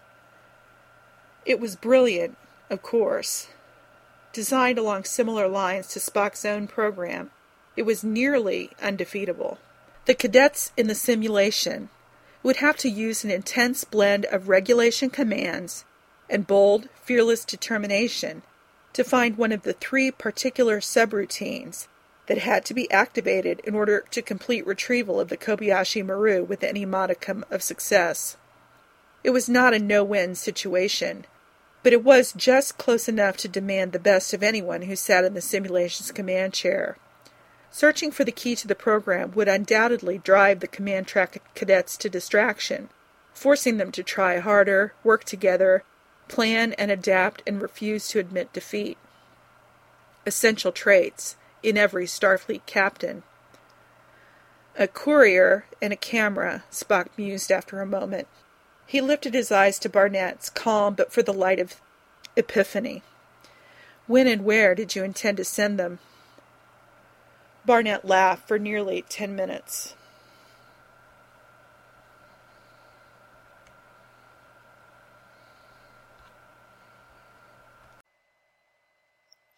It was brilliant, of course. Designed along similar lines to Spock's own program, it was nearly undefeatable. The cadets in the simulation would have to use an intense blend of regulation commands and bold, fearless determination to find one of the three particular subroutines that had to be activated in order to complete retrieval of the Kobayashi Maru with any modicum of success. It was not a no-win situation, but it was just close enough to demand the best of anyone who sat in the simulation's command chair. Searching for the key to the program would undoubtedly drive the command track cadets to distraction, forcing them to try harder, work together, plan and adapt, and refuse to admit defeat. Essential traits in every Starfleet captain. "A courier and a camera," Spock mused after a moment. He lifted his eyes to Barnett's, calm but for the light of epiphany. "When and where did you intend to send them?" Barnett laughed for nearly ten minutes.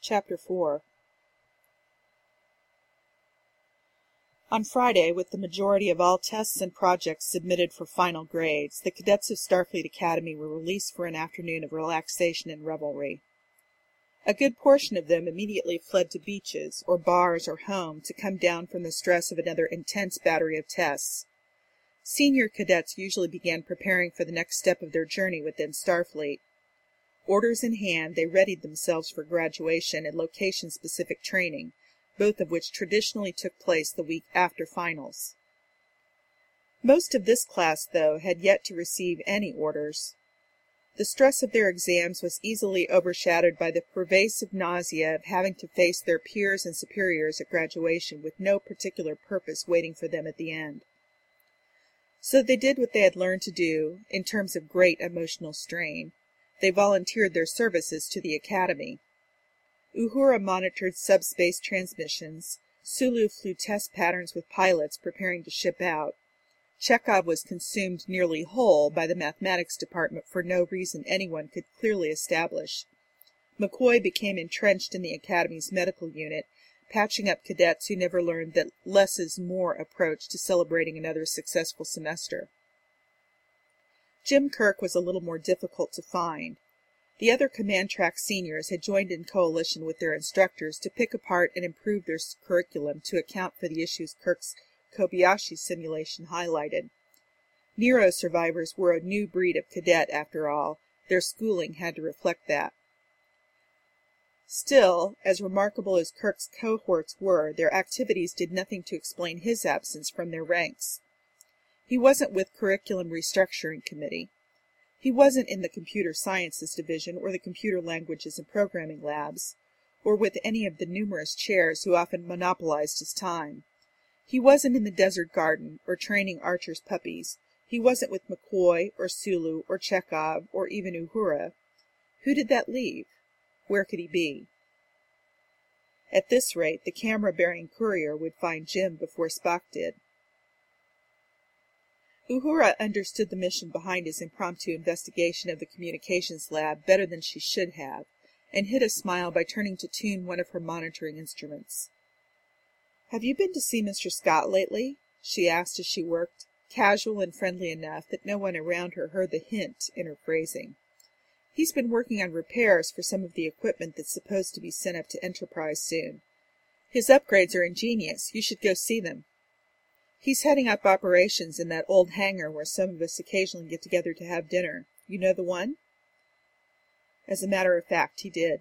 Chapter four. On Friday, with the majority of all tests and projects submitted for final grades, the cadets of Starfleet Academy were released for an afternoon of relaxation and revelry. A good portion of them immediately fled to beaches, or bars, or home, to come down from the stress of another intense battery of tests. Senior cadets usually began preparing for the next step of their journey within Starfleet. Orders in hand, they readied themselves for graduation and location-specific training, both of which traditionally took place the week after finals. Most of this class, though, had yet to receive any orders. The stress of their exams was easily overshadowed by the pervasive nausea of having to face their peers and superiors at graduation with no particular purpose waiting for them at the end. So they did what they had learned to do, in terms of great emotional strain. They volunteered their services to the Academy. Uhura monitored subspace transmissions, Sulu flew test patterns with pilots preparing to ship out. Chekhov was consumed nearly whole by the mathematics department for no reason anyone could clearly establish. McCoy became entrenched in the Academy's medical unit, patching up cadets who never learned that less is more approach to celebrating another successful semester. Jim Kirk was a little more difficult to find. The other command track seniors had joined in coalition with their instructors to pick apart and improve their curriculum to account for the issues Kirk's Kobayashi simulation highlighted. Nero survivors were a new breed of cadet, after all. Their schooling had to reflect that. Still, as remarkable as Kirk's cohorts were, their activities did nothing to explain his absence from their ranks. He wasn't with Curriculum Restructuring Committee. He wasn't in the Computer Sciences Division or the Computer Languages and Programming Labs, or with any of the numerous chairs who often monopolized his time. He wasn't in the Desert Garden, or training Archer's puppies. He wasn't with McCoy, or Sulu, or Chekhov, or even Uhura. Who did that leave? Where could he be? At this rate, the camera-bearing courier would find Jim before Spock did. Uhura understood the mission behind his impromptu investigation of the communications lab better than she should have, and hid a smile by turning to tune one of her monitoring instruments. "Have you been to see Mister Scott lately?" she asked as she worked, casual and friendly enough that no one around her heard the hint in her phrasing. "He's been working on repairs for some of the equipment that's supposed to be sent up to Enterprise soon. His upgrades are ingenious. You should go see them. He's heading up operations in that old hangar where some of us occasionally get together to have dinner. You know the one?" As a matter of fact, he did.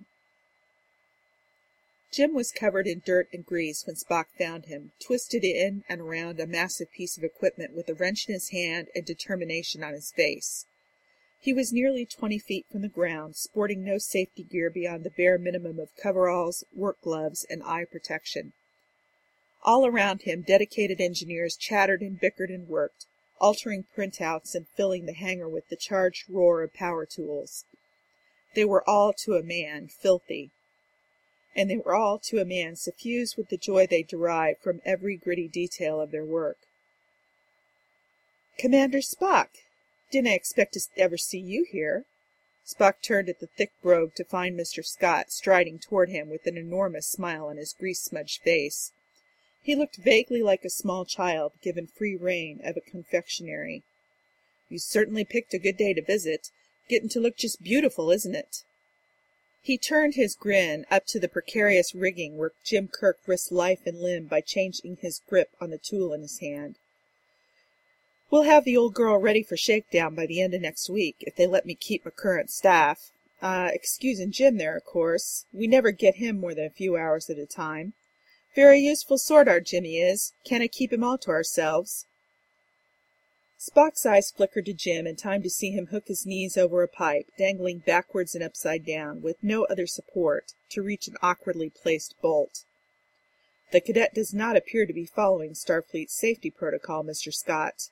Jim was covered in dirt and grease when Spock found him, twisted in and around a massive piece of equipment with a wrench in his hand and determination on his face. He was nearly twenty feet from the ground, sporting no safety gear beyond the bare minimum of coveralls, work gloves, and eye protection. All around him, dedicated engineers chattered and bickered and worked, altering printouts and filling the hangar with the charged roar of power tools. They were all, to a man, filthy. And they were all, to a man, suffused with the joy they derived from every gritty detail of their work. "Commander Spock! Didn't I expect to ever see you here?" Spock turned at the thick brogue to find Mister Scott striding toward him with an enormous smile on his grease-smudged face. He looked vaguely like a small child given free rein of a confectionery. "You certainly picked a good day to visit. Getting to look just beautiful, isn't it?" He turned his grin up to the precarious rigging where Jim Kirk risked life and limb by changing his grip on the tool in his hand. "We'll have the old girl ready for shakedown by the end of next week, if they let me keep my current staff. Uh, excusing Jim there, of course. We never get him more than a few hours at a time. Very useful sort our Jimmy is. Can't keep him all to ourselves." Spock's eyes flickered to Jim in time to see him hook his knees over a pipe, dangling backwards and upside down, with no other support, to reach an awkwardly placed bolt. "The cadet does not appear to be following Starfleet's safety protocol, Mister Scott."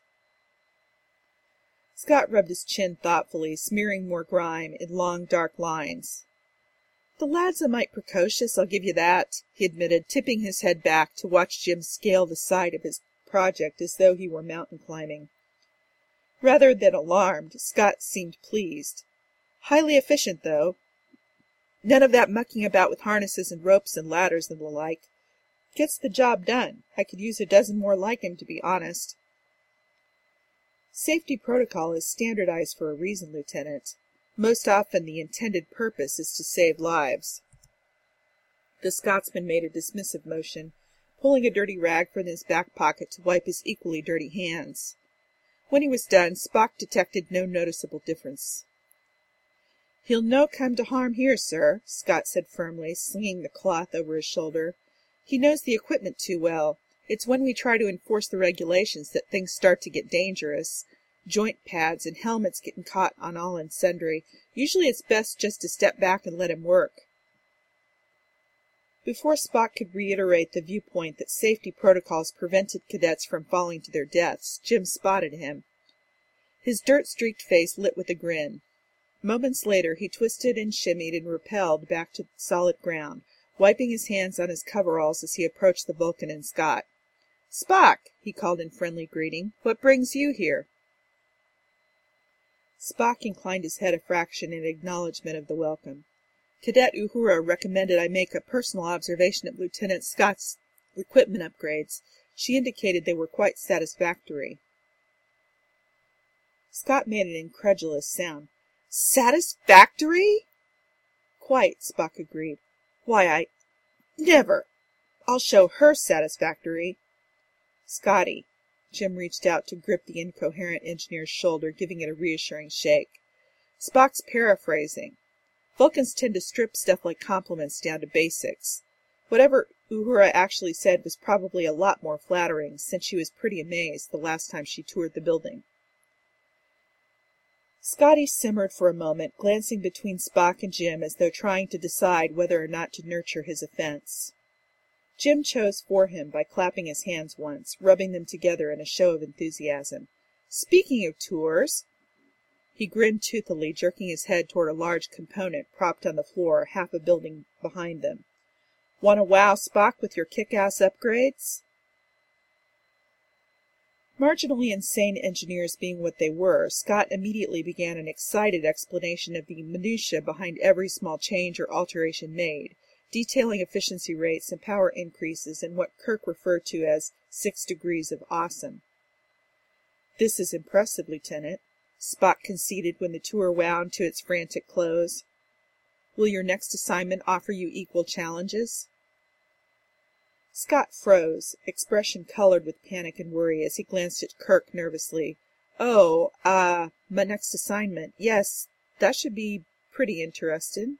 Scott rubbed his chin thoughtfully, smearing more grime in long, dark lines. "The lad's a mite precocious, I'll give you that," he admitted, tipping his head back to watch Jim scale the side of his project as though he were mountain climbing. Rather than alarmed, Scott seemed pleased. "Highly efficient, though." None of that mucking about with harnesses and ropes and ladders and the like. Gets the job done. I could use a dozen more like him, to be honest." "Safety protocol is standardized for a reason, Lieutenant. Most often the intended purpose is to save lives." The Scotsman made a dismissive motion, pulling a dirty rag from his back pocket to wipe his equally dirty hands. When he was done, Spock detected no noticeable difference. "He'll no come to harm here, sir," Scott said firmly, slinging the cloth over his shoulder. "He knows the equipment too well. It's when we try to enforce the regulations that things start to get dangerous. Joint pads and helmets getting caught on all and sundry. Usually it's best just to step back and let him work." Before Spock could reiterate the viewpoint that safety protocols prevented cadets from falling to their deaths, Jim spotted him. His dirt-streaked face lit with a grin. Moments later he twisted and shimmied and rappelled back to solid ground, wiping his hands on his coveralls as he approached the Vulcan and Scott. "Spock," he called in friendly greeting, "what brings you here?" Spock inclined his head a fraction in acknowledgment of the welcome. "Cadet Uhura recommended I make a personal observation of Lieutenant Scott's equipment upgrades. She indicated they were quite satisfactory." Scott made an incredulous sound. "Satisfactory?" "Quite," Spock agreed. "Why, I... never! I'll show her satisfactory." "Scotty." Jim reached out to grip the incoherent engineer's shoulder, giving it a reassuring shake. "Spock's paraphrasing. Vulcans tend to strip stuff like compliments down to basics. Whatever Uhura actually said was probably a lot more flattering, since she was pretty amazed the last time she toured the building." Scotty simmered for a moment, glancing between Spock and Jim as though trying to decide whether or not to nurture his offense. Jim chose for him by clapping his hands once, rubbing them together in a show of enthusiasm. "Speaking of tours..." He grinned toothily, jerking his head toward a large component propped on the floor half a building behind them. "Want to wow Spock with your kick-ass upgrades?" Marginally insane engineers being what they were, Scott immediately began an excited explanation of the minutiae behind every small change or alteration made, detailing efficiency rates and power increases in what Kirk referred to as six degrees of awesome. "This is impressive, Lieutenant," Spock conceded when the tour wound to its frantic close. "Will your next assignment offer you equal challenges?" Scott froze, expression colored with panic and worry as he glanced at Kirk nervously. "Oh, ah, uh, my next assignment. Yes, that should be pretty interesting."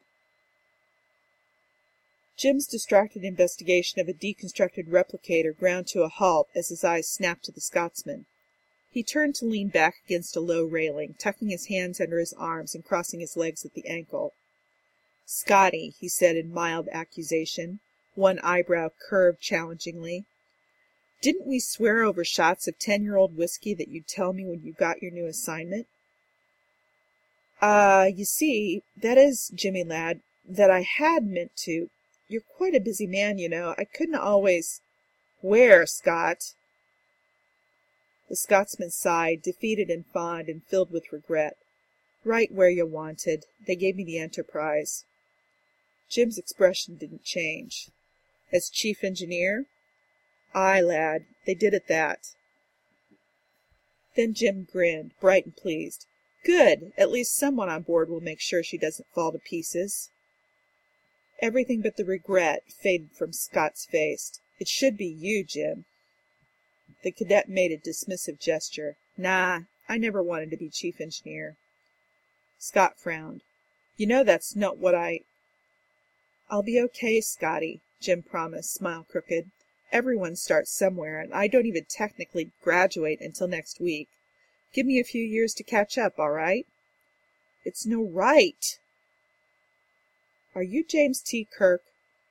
Jim's distracted investigation of a deconstructed replicator ground to a halt as his eyes snapped to the Scotsman. He turned to lean back against a low railing, tucking his hands under his arms and crossing his legs at the ankle. "Scotty," he said in mild accusation, one eyebrow curved challengingly, "didn't we swear over shots of ten-year-old whiskey that you'd tell me when you got your new assignment?" Ah, uh, you see, that is, Jimmy lad, that I had meant to. You're quite a busy man, you know. I couldn't always..." "Where, Scott?" The Scotsman sighed, defeated and fond and filled with regret. "Right where you wanted. They gave me the Enterprise." Jim's expression didn't change. "As chief engineer?" "Aye, lad. They did at that." Then Jim grinned, bright and pleased. "Good! At least someone on board will make sure she doesn't fall to pieces." Everything but the regret faded from Scott's face. "It should be you, Jim." The cadet made a dismissive gesture. "Nah, I never wanted to be chief engineer." Scott frowned. "You know that's not what I..." "I'll be okay, Scotty," Jim promised, smile crooked. "Everyone starts somewhere, and I don't even technically graduate until next week. Give me a few years to catch up, all right?" "It's no right." "Are you James T. Kirk?"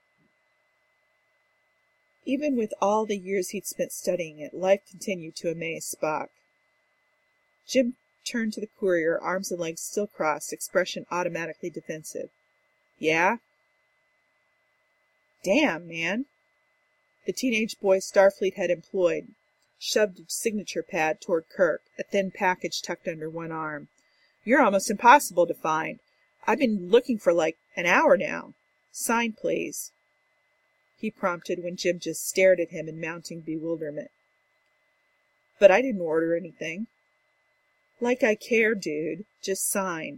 Even with all the years he'd spent studying it, life continued to amaze Spock. Jim turned to the courier, arms and legs still crossed, expression automatically defensive. "Yeah?" "Damn, man." The teenage boy Starfleet had employed shoved a signature pad toward Kirk, a thin package tucked under one arm. "You're almost impossible to find. I've been looking for, like, An hour now. Sign, please," he prompted when Jim just stared at him in mounting bewilderment. "But I didn't order anything." "Like I care, dude. Just sign."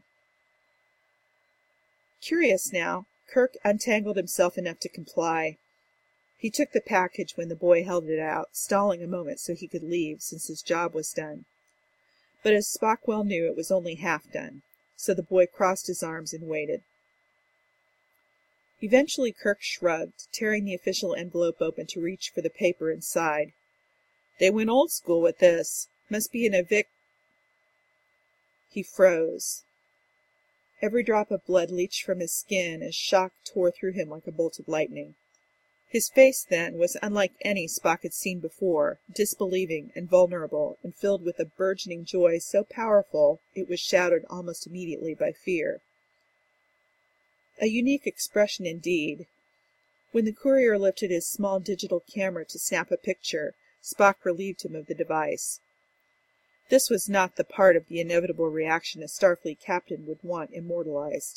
Curious now, Kirk untangled himself enough to comply. He took the package when the boy held it out, stalling a moment so he could leave, since his job was done. But as Spock well knew, it was only half done, so the boy crossed his arms and waited. Eventually Kirk shrugged, tearing the official envelope open to reach for the paper inside. "They went old school with this. Must be an evic—" He froze. Every drop of blood leached from his skin as shock tore through him like a bolt of lightning. His face, then, was unlike any Spock had seen before, disbelieving and vulnerable, and filled with a burgeoning joy so powerful it was shadowed almost immediately by fear. A unique expression indeed. When the courier lifted his small digital camera to snap a picture, Spock relieved him of the device. This was not the part of the inevitable reaction a Starfleet captain would want immortalized.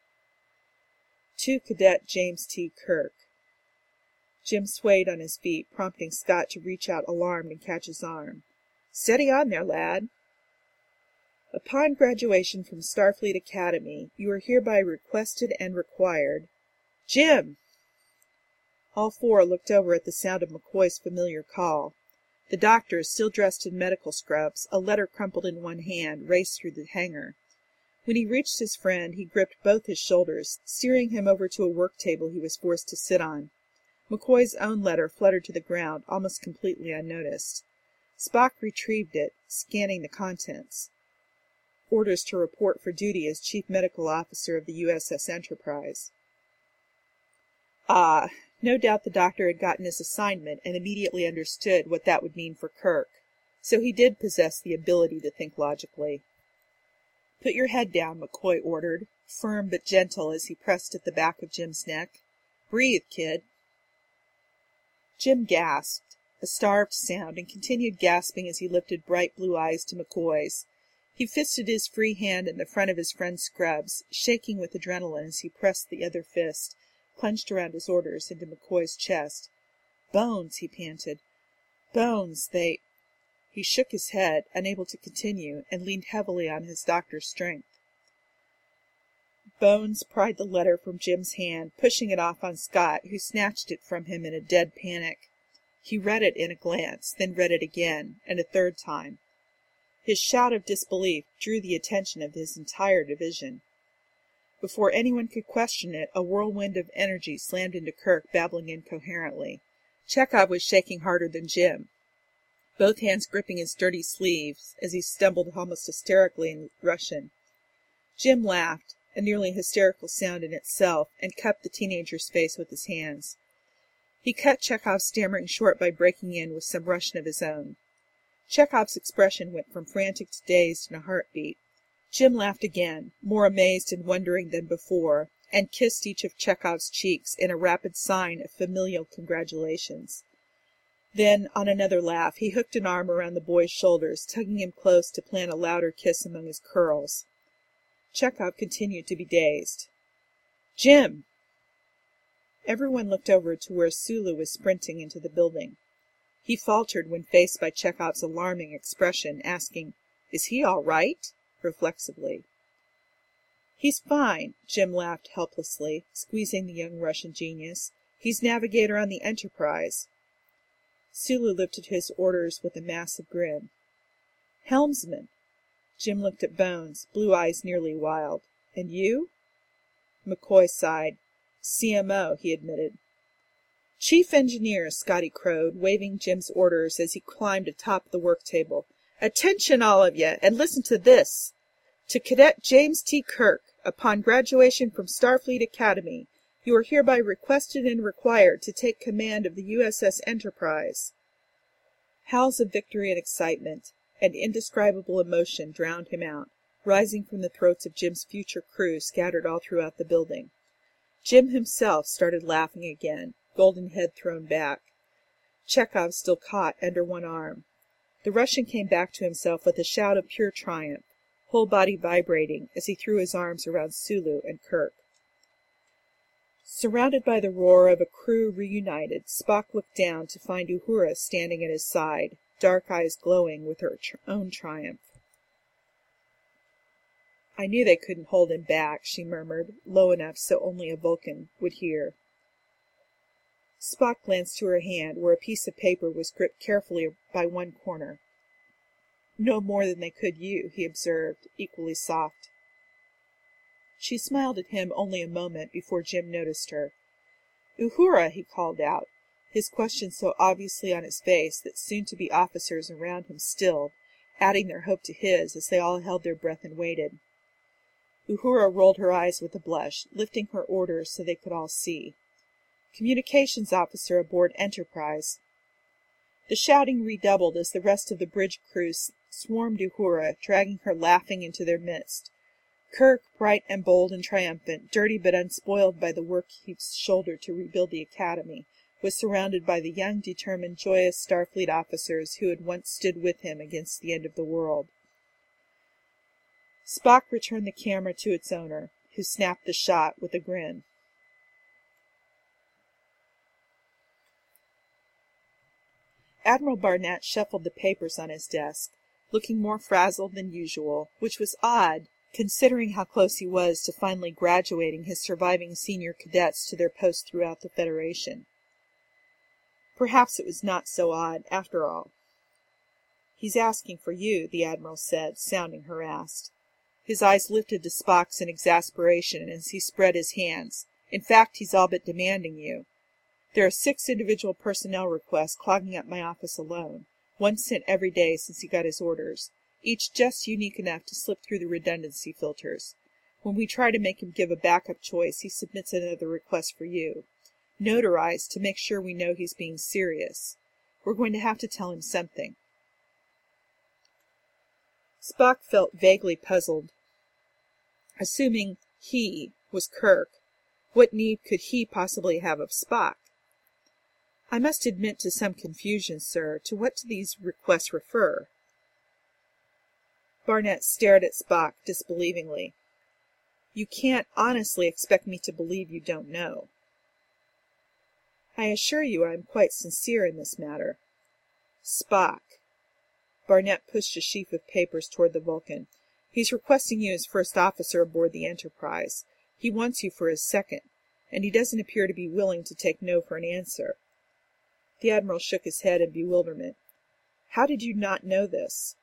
To Cadet James T. Kirk. Jim swayed on his feet, prompting Scott to reach out alarmed and catch his arm. "Steady on there, lad." "Upon graduation from Starfleet Academy, you are hereby requested and required—" "Jim!" All four looked over at the sound of McCoy's familiar call. The doctor, still dressed in medical scrubs, a letter crumpled in one hand, raced through the hangar. When he reached his friend, he gripped both his shoulders, steering him over to a work table he was forced to sit on. McCoy's own letter fluttered to the ground, almost completely unnoticed. Spock retrieved it, scanning the contents. Orders to report for duty as Chief Medical Officer of the U S S Enterprise. Ah, no doubt the doctor had gotten his assignment and immediately understood what that would mean for Kirk. So he did possess the ability to think logically. "Put your head down," McCoy ordered, firm but gentle as he pressed at the back of Jim's neck. "Breathe, kid." Jim gasped, a starved sound, and continued gasping as he lifted bright blue eyes to McCoy's. He fisted his free hand in the front of his friend's scrubs, shaking with adrenaline as he pressed the other fist, clenched around his orders, into McCoy's chest. "Bones," he panted. "Bones, they—" He shook his head, unable to continue, and leaned heavily on his doctor's strength. Bones pried the letter from Jim's hand, pushing it off on Scott, who snatched it from him in a dead panic. He read it in a glance, then read it again, and a third time. His shout of disbelief drew the attention of his entire division. Before anyone could question it, a whirlwind of energy slammed into Kirk, babbling incoherently. Chekhov was shaking harder than Jim, both hands gripping his dirty sleeves as he stumbled almost hysterically in Russian. Jim laughed, a nearly hysterical sound in itself, and cupped the teenager's face with his hands. He cut Chekhov's stammering short by breaking in with some Russian of his own. Chekhov's expression went from frantic to dazed in a heartbeat. Jim laughed again, more amazed and wondering than before, and kissed each of Chekhov's cheeks in a rapid sign of familial congratulations. Then, on another laugh, he hooked an arm around the boy's shoulders, tugging him close to plant a louder kiss among his curls. Chekhov continued to be dazed. "Jim!" Everyone looked over to where Sulu was sprinting into the building. He faltered when faced by Chekhov's alarming expression, asking, "Is he all right?" reflexively. "He's fine," Jim laughed helplessly, squeezing the young Russian genius. "He's navigator on the Enterprise." Sulu lifted his orders with a massive grin. "Helmsman." Jim looked at Bones, blue eyes nearly wild. "And you?" McCoy sighed. "C M O," he admitted. "Chief Engineer," Scotty crowed, waving Jim's orders as he climbed atop the work table. "Attention, all of you, and listen to this. To Cadet James T. Kirk, upon graduation from Starfleet Academy, you are hereby requested and required to take command of the U S S Enterprise." Howls of victory and excitement and indescribable emotion drowned him out, rising from the throats of Jim's future crew scattered all throughout the building. Jim himself started laughing again, golden head thrown back. Chekhov still caught under one arm. The Russian came back to himself with a shout of pure triumph, whole body vibrating as he threw his arms around Sulu and Kirk. Surrounded by the roar of a crew reunited, Spock looked down to find Uhura standing at his side, dark eyes glowing with her tr- own triumph. "I knew they couldn't hold him back," she murmured, low enough so only a Vulcan would hear. Spock glanced to her hand, where a piece of paper was gripped carefully by one corner. "No more than they could you," he observed, equally soft. She smiled at him only a moment before Jim noticed her. "Uhura!" he called out, his question so obviously on his face that soon-to-be officers around him stilled, adding their hope to his as they all held their breath and waited. Uhura rolled her eyes with a blush, lifting her orders so they could all see. "Communications officer aboard Enterprise." The shouting redoubled as the rest of the bridge crew swarmed Uhura, dragging her laughing into their midst. Kirk, bright and bold and triumphant, dirty but unspoiled by the work he'd shouldered to rebuild the Academy, was surrounded by the young, determined, joyous Starfleet officers who had once stood with him against the end of the world. Spock returned the camera to its owner, who snapped the shot with a grin. Admiral Barnett shuffled the papers on his desk, looking more frazzled than usual, which was odd, considering how close he was to finally graduating his surviving senior cadets to their posts throughout the Federation. Perhaps it was not so odd, after all. "He's asking for you," the Admiral said, sounding harassed. His eyes lifted to Spock's in exasperation as he spread his hands. "In fact, he's all but demanding you. There are six individual personnel requests clogging up my office alone, one sent every day since he got his orders, each just unique enough to slip through the redundancy filters. When we try to make him give a backup choice, he submits another request for you, notarized to make sure we know he's being serious. We're going to have to tell him something." Spock felt vaguely puzzled. Assuming he was Kirk, what need could he possibly have of Spock? "I must admit to some confusion, sir. To what do these requests refer?" Barnett stared at Spock disbelievingly. "You can't honestly expect me to believe you don't know." "I assure you I am quite sincere in this matter." "Spock." Barnett pushed a sheaf of papers toward the Vulcan. "He's requesting you as first officer aboard the Enterprise. He wants you for his second, and he doesn't appear to be willing to take no for an answer." The Admiral shook his head in bewilderment. "How did you not know this?"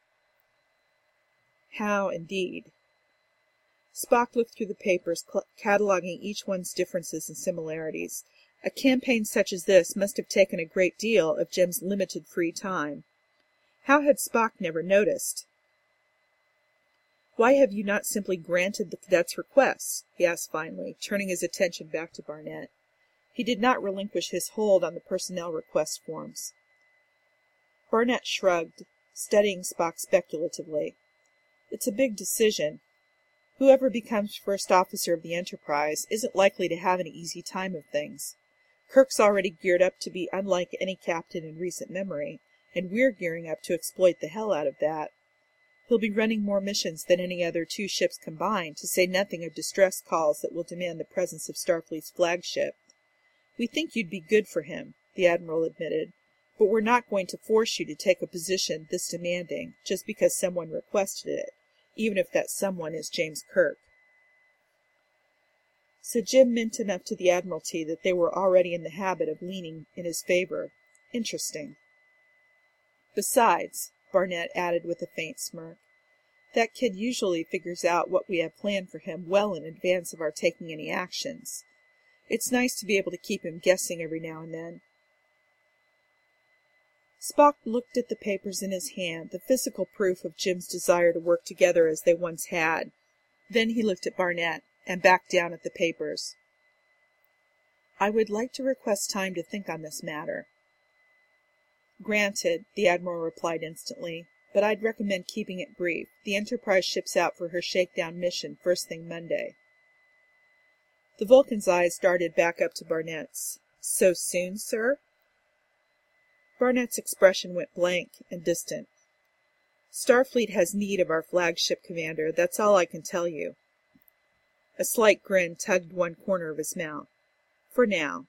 How, indeed? Spock looked through the papers, cataloging each one's differences and similarities. A campaign such as this must have taken a great deal of Jim's limited free time. How had Spock never noticed? "Why have you not simply granted the cadets' requests?" he asked finally, turning his attention back to Barnett. He did not relinquish his hold on the personnel request forms. Barnett shrugged, studying Spock speculatively. "It's a big decision. Whoever becomes first officer of the Enterprise isn't likely to have an easy time of things. Kirk's already geared up to be unlike any captain in recent memory, and we're gearing up to exploit the hell out of that. He'll be running more missions than any other two ships combined, to say nothing of distress calls that will demand the presence of Starfleet's flagship. We think you'd be good for him," the Admiral admitted, "but we're not going to force you to take a position this demanding just because someone requested it, even if that someone is James Kirk." So Jim meant enough to the Admiralty that they were already in the habit of leaning in his favor. Interesting. "Besides," Barnett added with a faint smirk, "that kid usually figures out what we have planned for him well in advance of our taking any actions. It's nice to be able to keep him guessing every now and then." Spock looked at the papers in his hand, the physical proof of Jim's desire to work together as they once had. Then he looked at Barnett, and back down at the papers. "I would like to request time to think on this matter." "Granted," the Admiral replied instantly, "but I'd recommend keeping it brief. The Enterprise ships out for her shakedown mission first thing Monday." The Vulcan's eyes darted back up to Barnett's. "So soon, sir?" Barnett's expression went blank and distant. "Starfleet has need of our flagship, Commander. That's all I can tell you." A slight grin tugged one corner of his mouth. For now.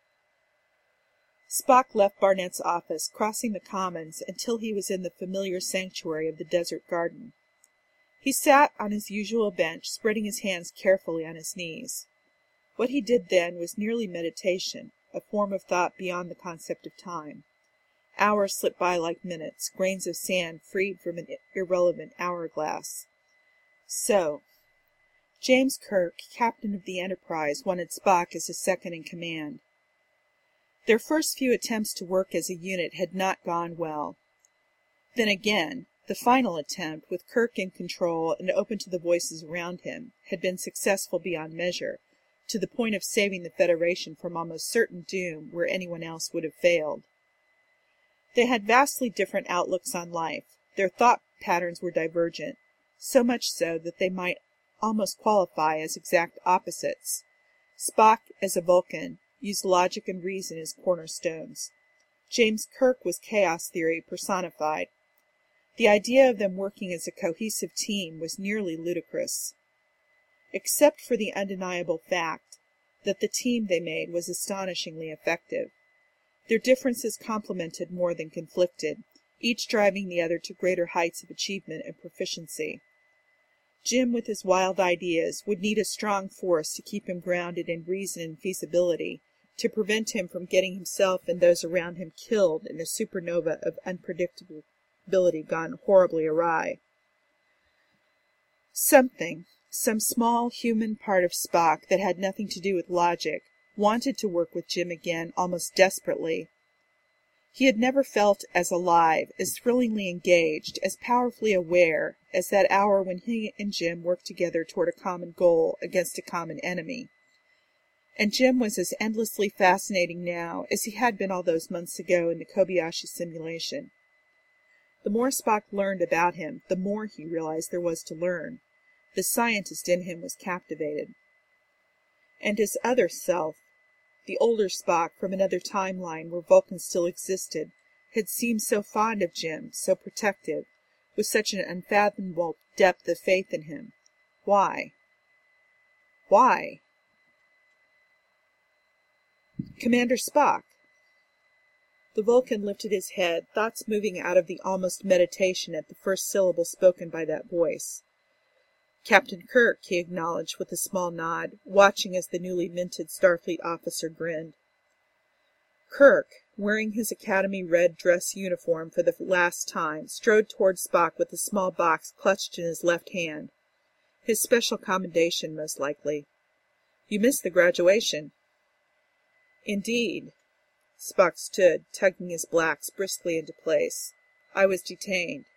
Spock left Barnett's office, crossing the commons until he was in the familiar sanctuary of the desert garden. He sat on his usual bench, spreading his hands carefully on his knees. What he did then was nearly meditation, a form of thought beyond the concept of time. Hours slipped by like minutes, grains of sand freed from an irrelevant hourglass. So, James Kirk, captain of the Enterprise, wanted Spock as his second in command. Their first few attempts to work as a unit had not gone well. Then again, the final attempt, with Kirk in control and open to the voices around him, had been successful beyond measure, to the point of saving the Federation from almost certain doom where anyone else would have failed. They had vastly different outlooks on life. Their thought patterns were divergent, so much so that they might almost qualify as exact opposites. Spock, as a Vulcan, used logic and reason as cornerstones. James Kirk was chaos theory personified. The idea of them working as a cohesive team was nearly ludicrous, except for the undeniable fact that the team they made was astonishingly effective. Their differences complemented more than conflicted, each driving the other to greater heights of achievement and proficiency. Jim, with his wild ideas, would need a strong force to keep him grounded in reason and feasibility, to prevent him from getting himself and those around him killed in a supernova of unpredictability gone horribly awry. Something, some small human part of Spock that had nothing to do with logic, wanted to work with Jim again almost desperately. He had never felt as alive, as thrillingly engaged, as powerfully aware as that hour when he and Jim worked together toward a common goal against a common enemy. And Jim was as endlessly fascinating now as he had been all those months ago in the Kobayashi simulation. The more Spock learned about him, the more he realized there was to learn. The scientist in him was captivated. And his other self, the older Spock from another timeline where Vulcan still existed, had seemed so fond of Jim, so protective, with such an unfathomable depth of faith in him. Why? Why? Commander Spock! The Vulcan lifted his head, thoughts moving out of the almost meditation at the first syllable spoken by that voice. Captain Kirk, he acknowledged with a small nod, watching as the newly minted Starfleet officer grinned. Kirk, wearing his Academy red dress uniform for the last time, strode toward Spock with a small box clutched in his left hand. His special commendation, most likely. You missed the graduation. Indeed. Spock stood, tugging his blacks briskly into place. I was detained.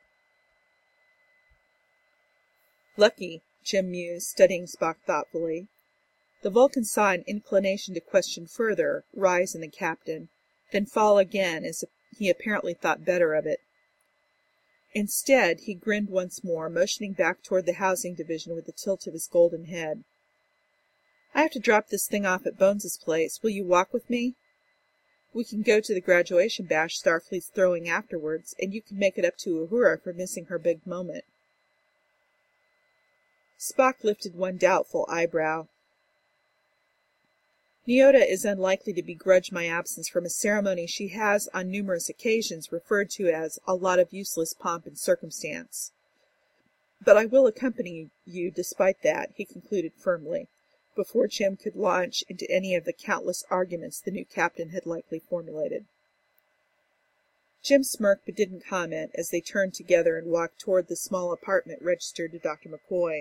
Lucky, Jim mused, studying Spock thoughtfully. The Vulcan saw an inclination to question further rise in the captain, then fall again as he apparently thought better of it. Instead, he grinned once more, motioning back toward the housing division with a tilt of his golden head. I have to drop this thing off at Bones's place. Will you walk with me? We can go to the graduation bash Starfleet's throwing afterwards, and you can make it up to Uhura for missing her big moment. Spock lifted one doubtful eyebrow. Nyota is unlikely to begrudge my absence from a ceremony she has on numerous occasions referred to as a lot of useless pomp and circumstance. But I will accompany you despite that, he concluded firmly, before Jim could launch into any of the countless arguments the new captain had likely formulated. Jim smirked but didn't comment as they turned together and walked toward the small apartment registered to Doctor McCoy.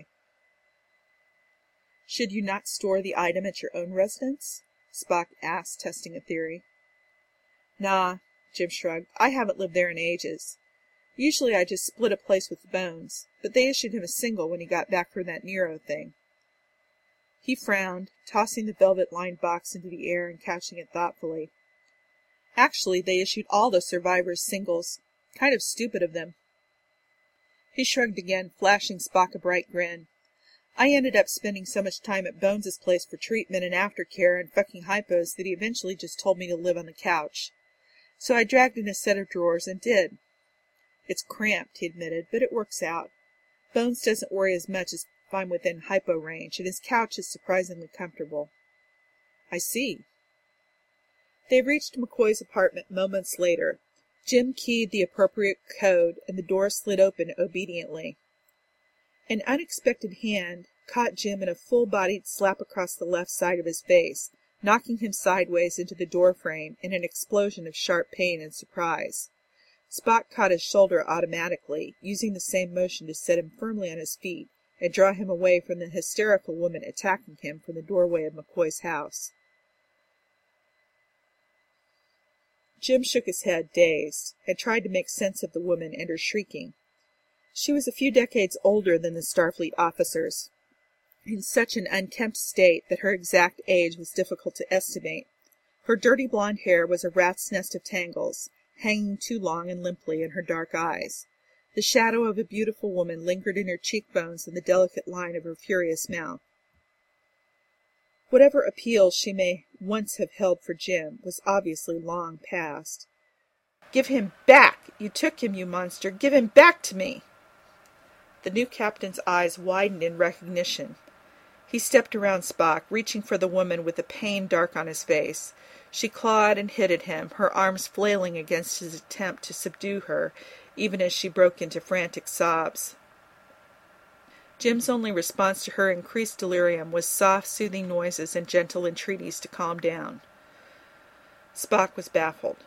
Should you not store the item at your own residence? Spock asked, testing a theory. Nah, Jim shrugged. I haven't lived there in ages. Usually I just split a place with Bones, but they issued him a single when he got back from that Nero thing. He frowned, tossing the velvet-lined box into the air and catching it thoughtfully. Actually, they issued all the survivors singles. Kind of stupid of them. He shrugged again, flashing Spock a bright grin. I ended up spending so much time at Bones's place for treatment and aftercare and fucking hypos that he eventually just told me to live on the couch. So I dragged in a set of drawers and did. It's cramped, he admitted, but it works out. Bones doesn't worry as much if I'm within hypo range, and his couch is surprisingly comfortable. I see, They reached McCoy's apartment moments later. Jim keyed the appropriate code, and the door slid open obediently. An unexpected hand caught Jim in a full-bodied slap across the left side of his face, knocking him sideways into the door-frame in an explosion of sharp pain and surprise. Spock caught his shoulder automatically, using the same motion to set him firmly on his feet and draw him away from the hysterical woman attacking him from the doorway of McCoy's house. Jim shook his head, dazed, and tried to make sense of the woman and her shrieking. She was a few decades older than the Starfleet officers, in such an unkempt state that her exact age was difficult to estimate. Her dirty blonde hair was a rat's nest of tangles, hanging too long and limply in her dark eyes. The shadow of a beautiful woman lingered in her cheekbones and the delicate line of her furious mouth. Whatever appeal she may once have held for Jim was obviously long past. "Give him back! You took him, you monster! Give him back to me!" The new captain's eyes widened in recognition. He stepped around Spock, reaching for the woman with the pain dark on his face. She clawed and hit at him, her arms flailing against his attempt to subdue her, even as she broke into frantic sobs. Jim's only response to her increased delirium was soft, soothing noises and gentle entreaties to calm down. Spock was baffled.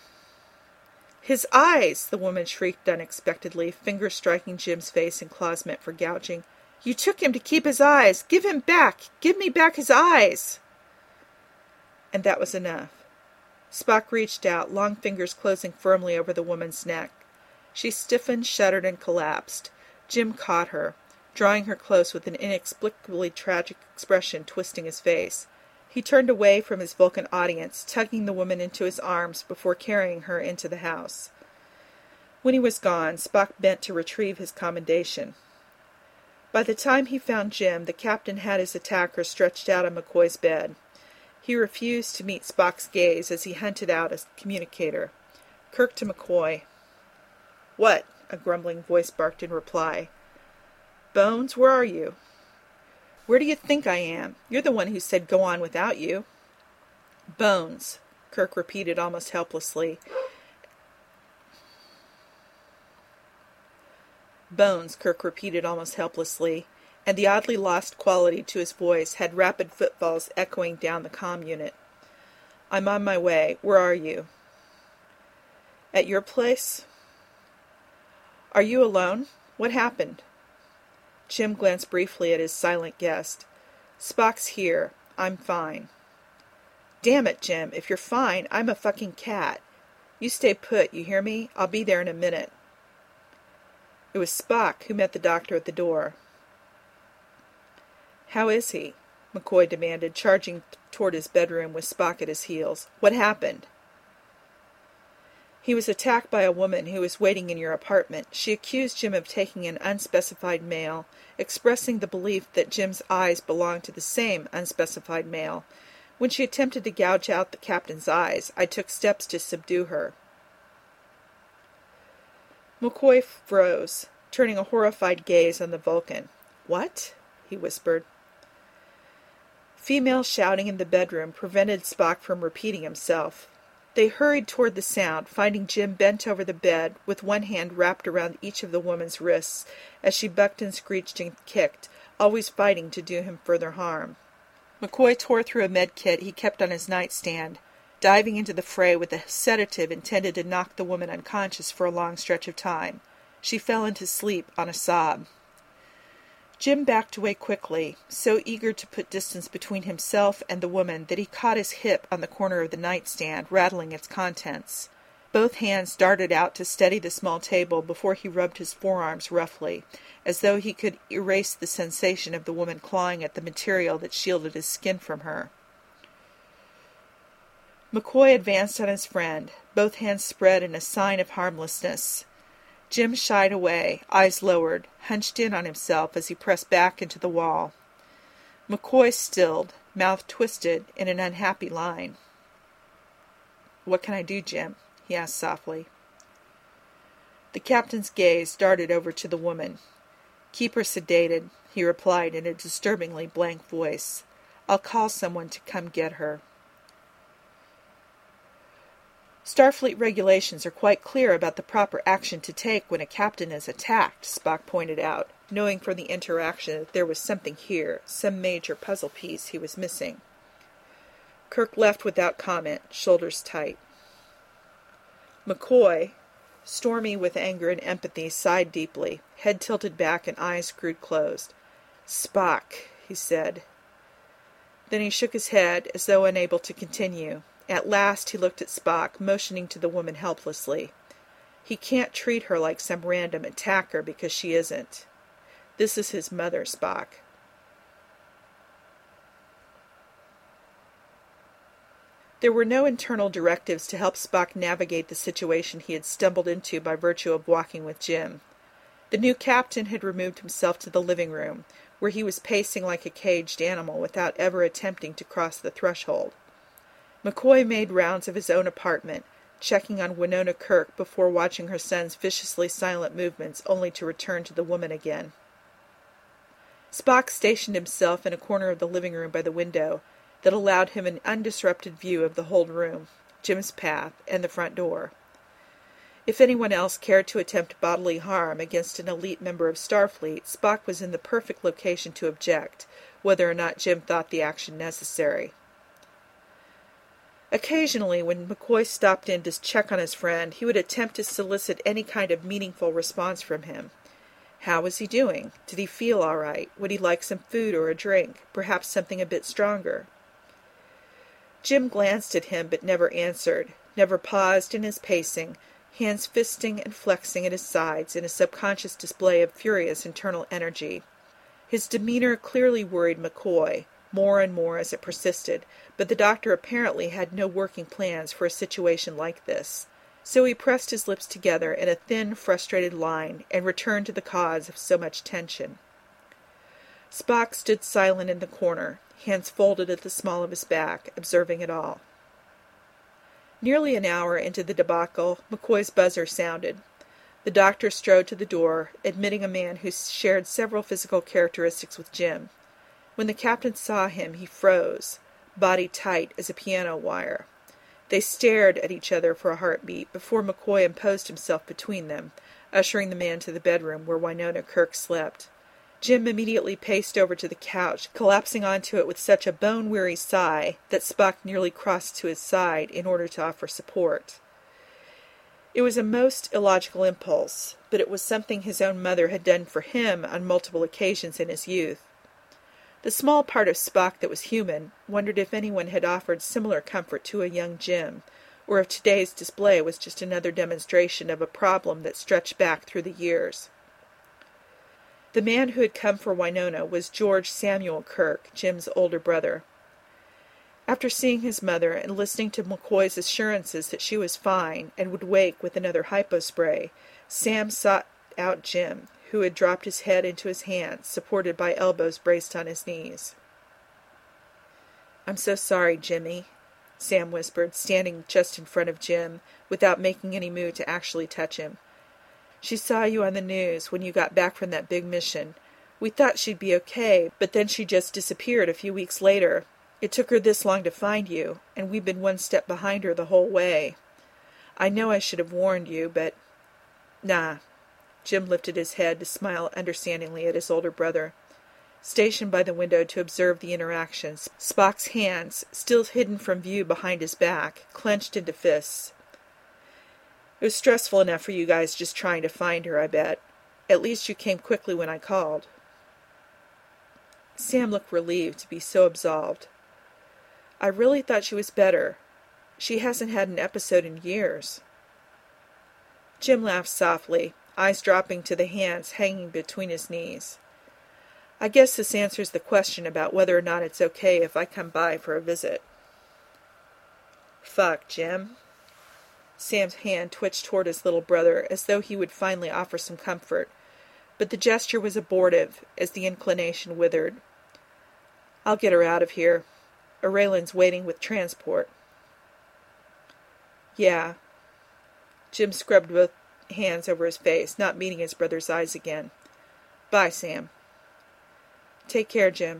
"His eyes!" the woman shrieked unexpectedly, fingers striking Jim's face and claws meant for gouging. "You took him to keep his eyes! Give him back! Give me back his eyes!" And that was enough. Spock reached out, long fingers closing firmly over the woman's neck. She stiffened, shuddered, and collapsed. Jim caught her, drawing her close with an inexplicably tragic expression twisting his face. He turned away from his Vulcan audience, tugging the woman into his arms before carrying her into the house. When he was gone, Spock bent to retrieve his commendation. By the time he found Jim, the captain had his attacker stretched out on McCoy's bed. He refused to meet Spock's gaze as he hunted out a communicator. Kirk to McCoy. "What?" a grumbling voice barked in reply. "Bones, where are you?" "Where do you think I am? You're the one who said go on without you." "Bones," Kirk repeated almost helplessly. Bones, Kirk repeated almost helplessly, and the oddly lost quality to his voice had rapid footfalls echoing down the comm unit. "I'm on my way. Where are you?" "At your place?" "Are you alone? What happened?" Jim glanced briefly at his silent guest. "Spock's here. I'm fine." "Damn it, Jim. If you're fine, I'm a fucking cat. You stay put, you hear me? I'll be there in a minute." It was Spock who met the doctor at the door. "How is he?" McCoy demanded, charging toward his bedroom with Spock at his heels. "What happened?" "He was attacked by a woman who was waiting in your apartment. She accused Jim of taking an unspecified male, expressing the belief that Jim's eyes belonged to the same unspecified male. When she attempted to gouge out the captain's eyes, I took steps to subdue her." McCoy froze, turning a horrified gaze on the Vulcan. "What?" he whispered. Female shouting in the bedroom prevented Spock from repeating himself. They hurried toward the sound, finding Jim bent over the bed, with one hand wrapped around each of the woman's wrists, as she bucked and screeched and kicked, always fighting to do him further harm. McCoy tore through a med kit he kept on his nightstand, diving into the fray with a sedative intended to knock the woman unconscious for a long stretch of time. She fell into sleep on a sob. Jim backed away quickly, so eager to put distance between himself and the woman that he caught his hip on the corner of the nightstand, rattling its contents. Both hands darted out to steady the small table before he rubbed his forearms roughly, as though he could erase the sensation of the woman clawing at the material that shielded his skin from her. McCoy advanced on his friend, both hands spread in a sign of harmlessness. Jim shied away, eyes lowered, hunched in on himself as he pressed back into the wall. McCoy stilled, mouth twisted in an unhappy line. "What can I do, Jim?" he asked softly. The captain's gaze darted over to the woman. "Keep her sedated," he replied in a disturbingly blank voice. "I'll call someone to come get her." Starfleet regulations are quite clear about the proper action to take when a captain is attacked, Spock pointed out, knowing from the interaction that there was something here, some major puzzle piece he was missing. Kirk left without comment, shoulders tight. McCoy, stormy with anger and empathy, sighed deeply, head tilted back and eyes screwed closed. "Spock," he said. Then he shook his head, as though unable to continue. At last he looked at Spock, motioning to the woman helplessly. He can't treat her like some random attacker because she isn't. This is his mother, Spock. There were no internal directives to help Spock navigate the situation he had stumbled into by virtue of walking with Jim. The new captain had removed himself to the living room, where he was pacing like a caged animal without ever attempting to cross the threshold. McCoy made rounds of his own apartment, checking on Winona Kirk before watching her son's viciously silent movements only to return to the woman again. Spock stationed himself in a corner of the living room by the window that allowed him an undisrupted view of the whole room, Jim's path, and the front door. If anyone else cared to attempt bodily harm against an elite member of Starfleet, Spock was in the perfect location to object, whether or not Jim thought the action necessary. Occasionally, when McCoy stopped in to check on his friend, he would attempt to solicit any kind of meaningful response from him. How was he doing? Did he feel all right? Would he like some food or a drink, perhaps something a bit stronger? Jim glanced at him but never answered, never paused in his pacing, hands fisting and flexing at his sides in a subconscious display of furious internal energy. His demeanor clearly worried McCoy, more and more as it persisted, but the doctor apparently had no working plans for a situation like this. So he pressed his lips together in a thin, frustrated line and returned to the cause of so much tension. Spock stood silent in the corner, hands folded at the small of his back, observing it all. Nearly an hour into the debacle, McCoy's buzzer sounded. The doctor strode to the door, admitting a man who shared several physical characteristics with Jim. When the captain saw him, he froze, body tight as a piano wire. They stared at each other for a heartbeat before McCoy imposed himself between them, ushering the man to the bedroom where Winona Kirk slept. Jim immediately paced over to the couch, collapsing onto it with such a bone-weary sigh that Spock nearly crossed to his side in order to offer support. It was a most illogical impulse, but it was something his own mother had done for him on multiple occasions in his youth. The small part of Spock that was human wondered if anyone had offered similar comfort to a young Jim, or if today's display was just another demonstration of a problem that stretched back through the years. The man who had come for Winona was George Samuel Kirk, Jim's older brother. After seeing his mother and listening to McCoy's assurances that she was fine and would wake with another hypospray, Sam sought out Jim, who had dropped his head into his hands, supported by elbows braced on his knees. "I'm so sorry, Jimmy," Sam whispered, standing just in front of Jim, without making any move to actually touch him. "She saw you on the news when you got back from that big mission. We thought she'd be okay, but then she just disappeared a few weeks later. It took her this long to find you, and we've been one step behind her the whole way. I know I should have warned you, but... Nah." Jim lifted his head to smile understandingly at his older brother. Stationed by the window to observe the interactions, Spock's hands, still hidden from view behind his back, clenched into fists. "It was stressful enough for you guys just trying to find her, I bet. At least you came quickly when I called." Sam looked relieved to be so absolved. "I really thought she was better. She hasn't had an episode in years." Jim laughed softly, eyes dropping to the hands hanging between his knees. "I guess this answers the question about whether or not it's okay if I come by for a visit." "Fuck, Jim." Sam's hand twitched toward his little brother as though he would finally offer some comfort, but the gesture was abortive as the inclination withered. "I'll get her out of here. Aurelian's waiting with transport." "Yeah." Jim scrubbed both hands over his face, not meeting his brother's eyes again. "Bye, Sam." "Take care, Jim."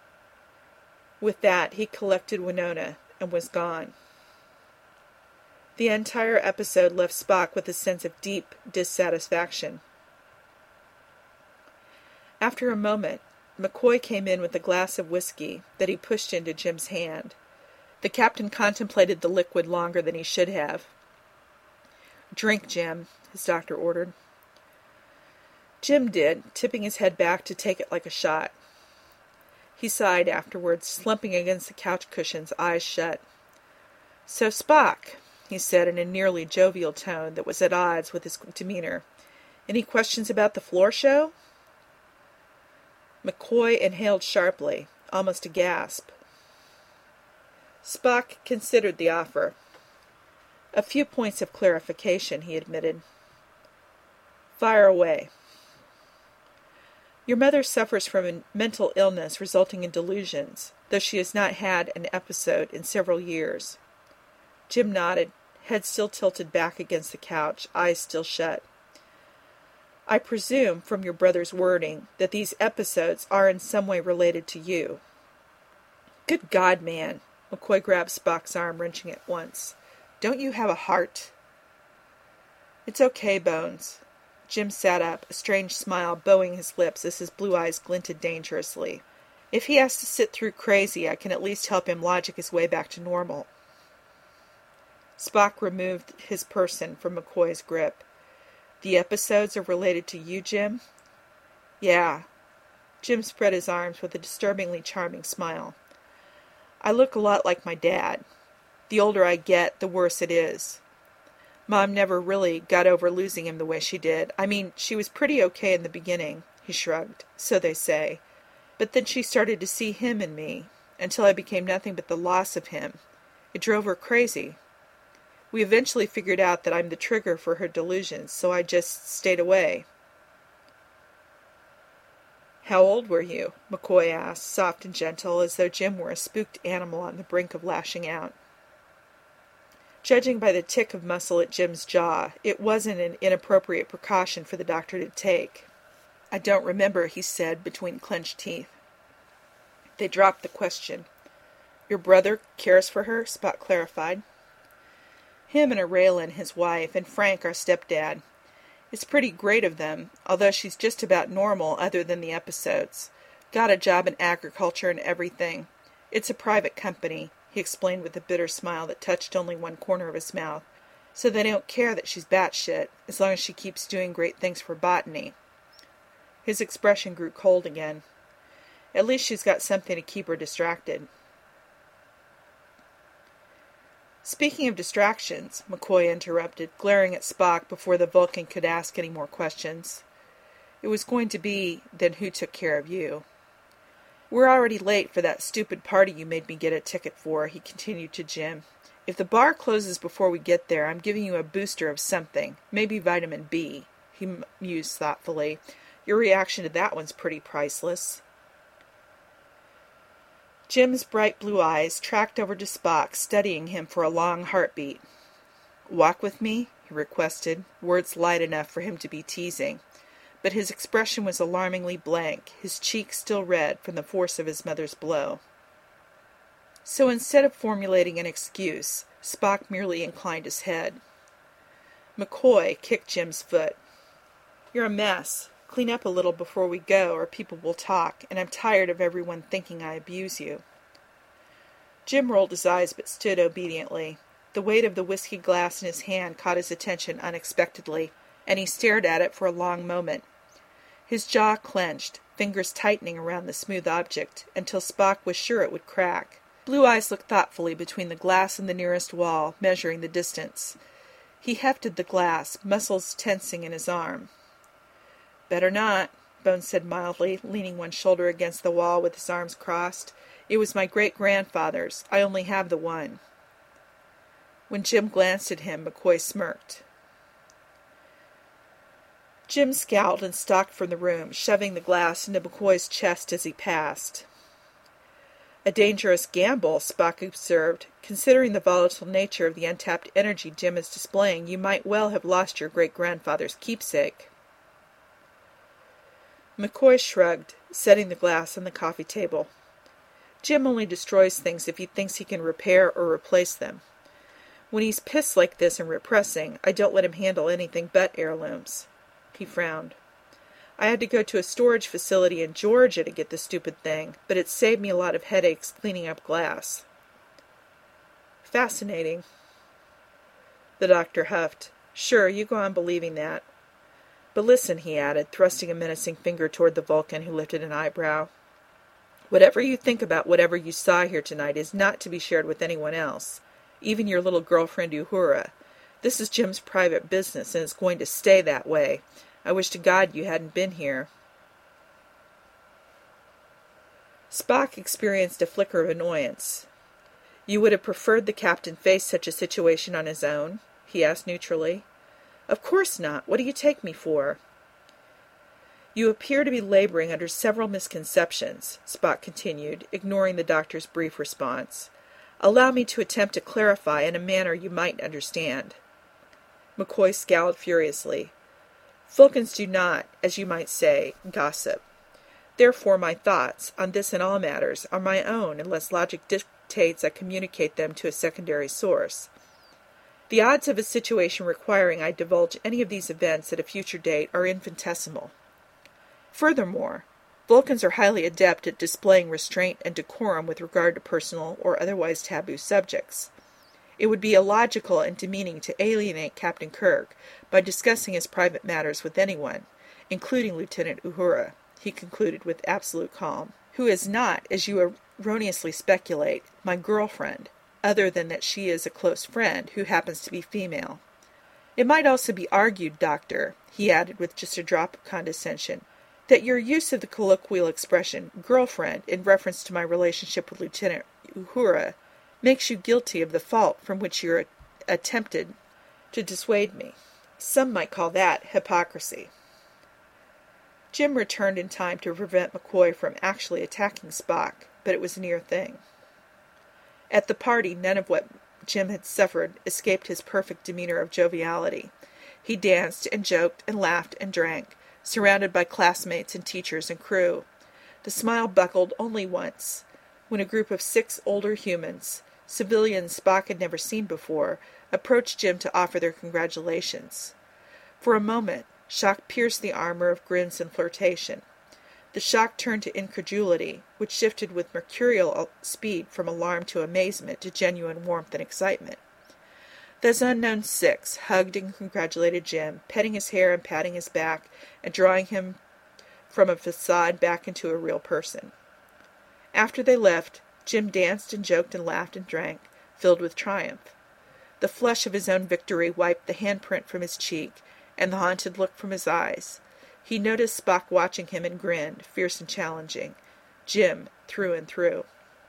With that, he collected Winona and was gone. The entire episode left Spock with a sense of deep dissatisfaction. After a moment, McCoy came in with a glass of whiskey that he pushed into Jim's hand. The captain contemplated the liquid longer than he should have. "Drink, Jim," his doctor ordered. Jim did, tipping his head back to take it like a shot. He sighed afterwards, slumping against the couch cushions, eyes shut. "So, Spock," he said in a nearly jovial tone that was at odds with his demeanor, "any questions about the floor show?" McCoy inhaled sharply, almost a gasp. Spock considered the offer. "A few points of clarification," he admitted. "Fire away." "Your mother suffers from a mental illness resulting in delusions, though she has not had an episode in several years." Jim nodded, head still tilted back against the couch, eyes still shut. "I presume, from your brother's wording, that these episodes are in some way related to you." "Good God, man!" McCoy grabbed Spock's arm, wrenching it once. "Don't you have a heart?" "It's okay, Bones." Jim sat up, a strange smile bowing his lips as his blue eyes glinted dangerously. "If he has to sit through crazy, I can at least help him logic his way back to normal." Spock removed his person from McCoy's grip. "The episodes are related to you, Jim?" "Yeah." Jim spread his arms with a disturbingly charming smile. "I look a lot like my dad. The older I get, the worse it is. Mom never really got over losing him the way she did. I mean, she was pretty okay in the beginning," he shrugged, "so they say. But then she started to see him in me, until I became nothing but the loss of him. It drove her crazy. We eventually figured out that I'm the trigger for her delusions, so I just stayed away." "How old were you?" McCoy asked, soft and gentle, as though Jim were a spooked animal on the brink of lashing out. Judging by the tick of muscle at Jim's jaw, it wasn't an inappropriate precaution for the doctor to take. "I don't remember," he said, between clenched teeth. They dropped the question. "Your brother cares for her?" Spock clarified. "Him and Araylin, his wife, and Frank, our stepdad. It's pretty great of them, although she's just about normal other than the episodes. Got a job in agriculture and everything. It's a private company," he explained with a bitter smile that touched only one corner of his mouth. "So they don't care that she's batshit, as long as she keeps doing great things for botany." His expression grew cold again. "At least she's got something to keep her distracted." "Speaking of distractions," McCoy interrupted, glaring at Spock before the Vulcan could ask any more questions. "It was going to be, then, who took care of you?" "We're already late for that stupid party you made me get a ticket for," he continued to Jim. "If the bar closes before we get there, I'm giving you a booster of something, maybe vitamin B," he mused thoughtfully. "Your reaction to that one's pretty priceless." Jim's bright blue eyes tracked over to Spock, studying him for a long heartbeat. "Walk with me?" he requested, words light enough for him to be teasing. But his expression was alarmingly blank, his cheeks still red from the force of his mother's blow. So instead of formulating an excuse, Spock merely inclined his head. McCoy kicked Jim's foot. "You're a mess. Clean up a little before we go, or people will talk, and I'm tired of everyone thinking I abuse you." Jim rolled his eyes but stood obediently. The weight of the whiskey glass in his hand caught his attention unexpectedly, and he stared at it for a long moment. His jaw clenched, fingers tightening around the smooth object, until Spock was sure it would crack. Blue Eyes looked thoughtfully between the glass and the nearest wall, measuring the distance. He hefted the glass, muscles tensing in his arm. "Better not," Bones said mildly, leaning one shoulder against the wall with his arms crossed. "It was my great-grandfather's. I only have the one." When Jim glanced at him, McCoy smirked. Jim scowled and stalked from the room, shoving the glass into McCoy's chest as he passed. "A dangerous gamble," Spock observed. "Considering the volatile nature of the untapped energy Jim is displaying, you might well have lost your great-grandfather's keepsake." McCoy shrugged, setting the glass on the coffee table. "Jim only destroys things if he thinks he can repair or replace them. When he's pissed like this and repressing, I don't let him handle anything but heirlooms." He frowned. "I had to go to a storage facility in Georgia to get the stupid thing, but it saved me a lot of headaches cleaning up glass." "Fascinating." The doctor huffed. "Sure, you go on believing that. But listen," he added, thrusting a menacing finger toward the Vulcan, who lifted an eyebrow. "Whatever you think about whatever you saw here tonight is not to be shared with anyone else, even your little girlfriend Uhura. This is Jim's private business, and it's going to stay that way. I wish to God you hadn't been here." Spock experienced a flicker of annoyance. "You would have preferred the captain face such a situation on his own?" he asked neutrally. "Of course not. What do you take me for?" "You appear to be laboring under several misconceptions," Spock continued, ignoring the doctor's brief response. "Allow me to attempt to clarify in a manner you might understand." McCoy scowled furiously. "Vulcans do not, as you might say, gossip. Therefore my thoughts, on this and all matters, are my own unless logic dictates I communicate them to a secondary source. The odds of a situation requiring I divulge any of these events at a future date are infinitesimal. Furthermore, Vulcans are highly adept at displaying restraint and decorum with regard to personal or otherwise taboo subjects. It would be illogical and demeaning to alienate Captain Kirk by discussing his private matters with anyone, including Lieutenant Uhura," he concluded with absolute calm, "who is not, as you erroneously speculate, my girlfriend, other than that she is a close friend who happens to be female. It might also be argued, Doctor," he added with just a drop of condescension, "that your use of the colloquial expression girlfriend in reference to my relationship with Lieutenant Uhura makes you guilty of the fault from which you attempted to dissuade me. Some might call that hypocrisy." Jim returned in time to prevent McCoy from actually attacking Spock, but it was a near thing. At the party, none of what Jim had suffered escaped his perfect demeanor of joviality. He danced and joked and laughed and drank, surrounded by classmates and teachers and crew. The smile buckled only once, when a group of six older humans, civilians Spock had never seen before, approached Jim to offer their congratulations. For a moment, shock pierced the armor of grins and flirtation. The shock turned to incredulity, which shifted with mercurial speed from alarm to amazement to genuine warmth and excitement. Those unknown six hugged and congratulated Jim, petting his hair and patting his back, and drawing him from a facade back into a real person. After they left, Jim danced and joked and laughed and drank, filled with triumph. The flush of his own victory wiped the handprint from his cheek, and the haunted look from his eyes. He noticed Spock watching him and grinned, fierce and challenging. Jim, through and through.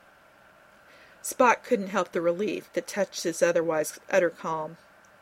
Spock couldn't help the relief that touched his otherwise utter calm.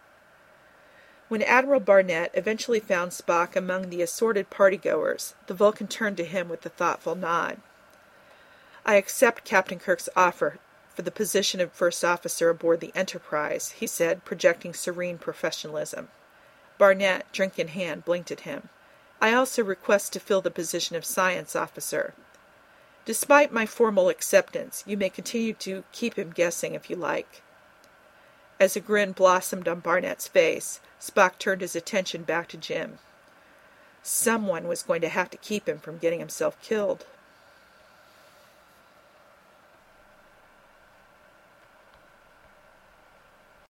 When Admiral Barnett eventually found Spock among the assorted partygoers, the Vulcan turned to him with a thoughtful nod. "I accept Captain Kirk's offer for the position of first officer aboard the Enterprise," he said, projecting serene professionalism. Barnett, drink in hand, blinked at him. "I also request to fill the position of science officer. Despite my formal acceptance, you may continue to keep him guessing if you like." As a grin blossomed on Barnett's face, Spock turned his attention back to Jim. Someone was going to have to keep him from getting himself killed.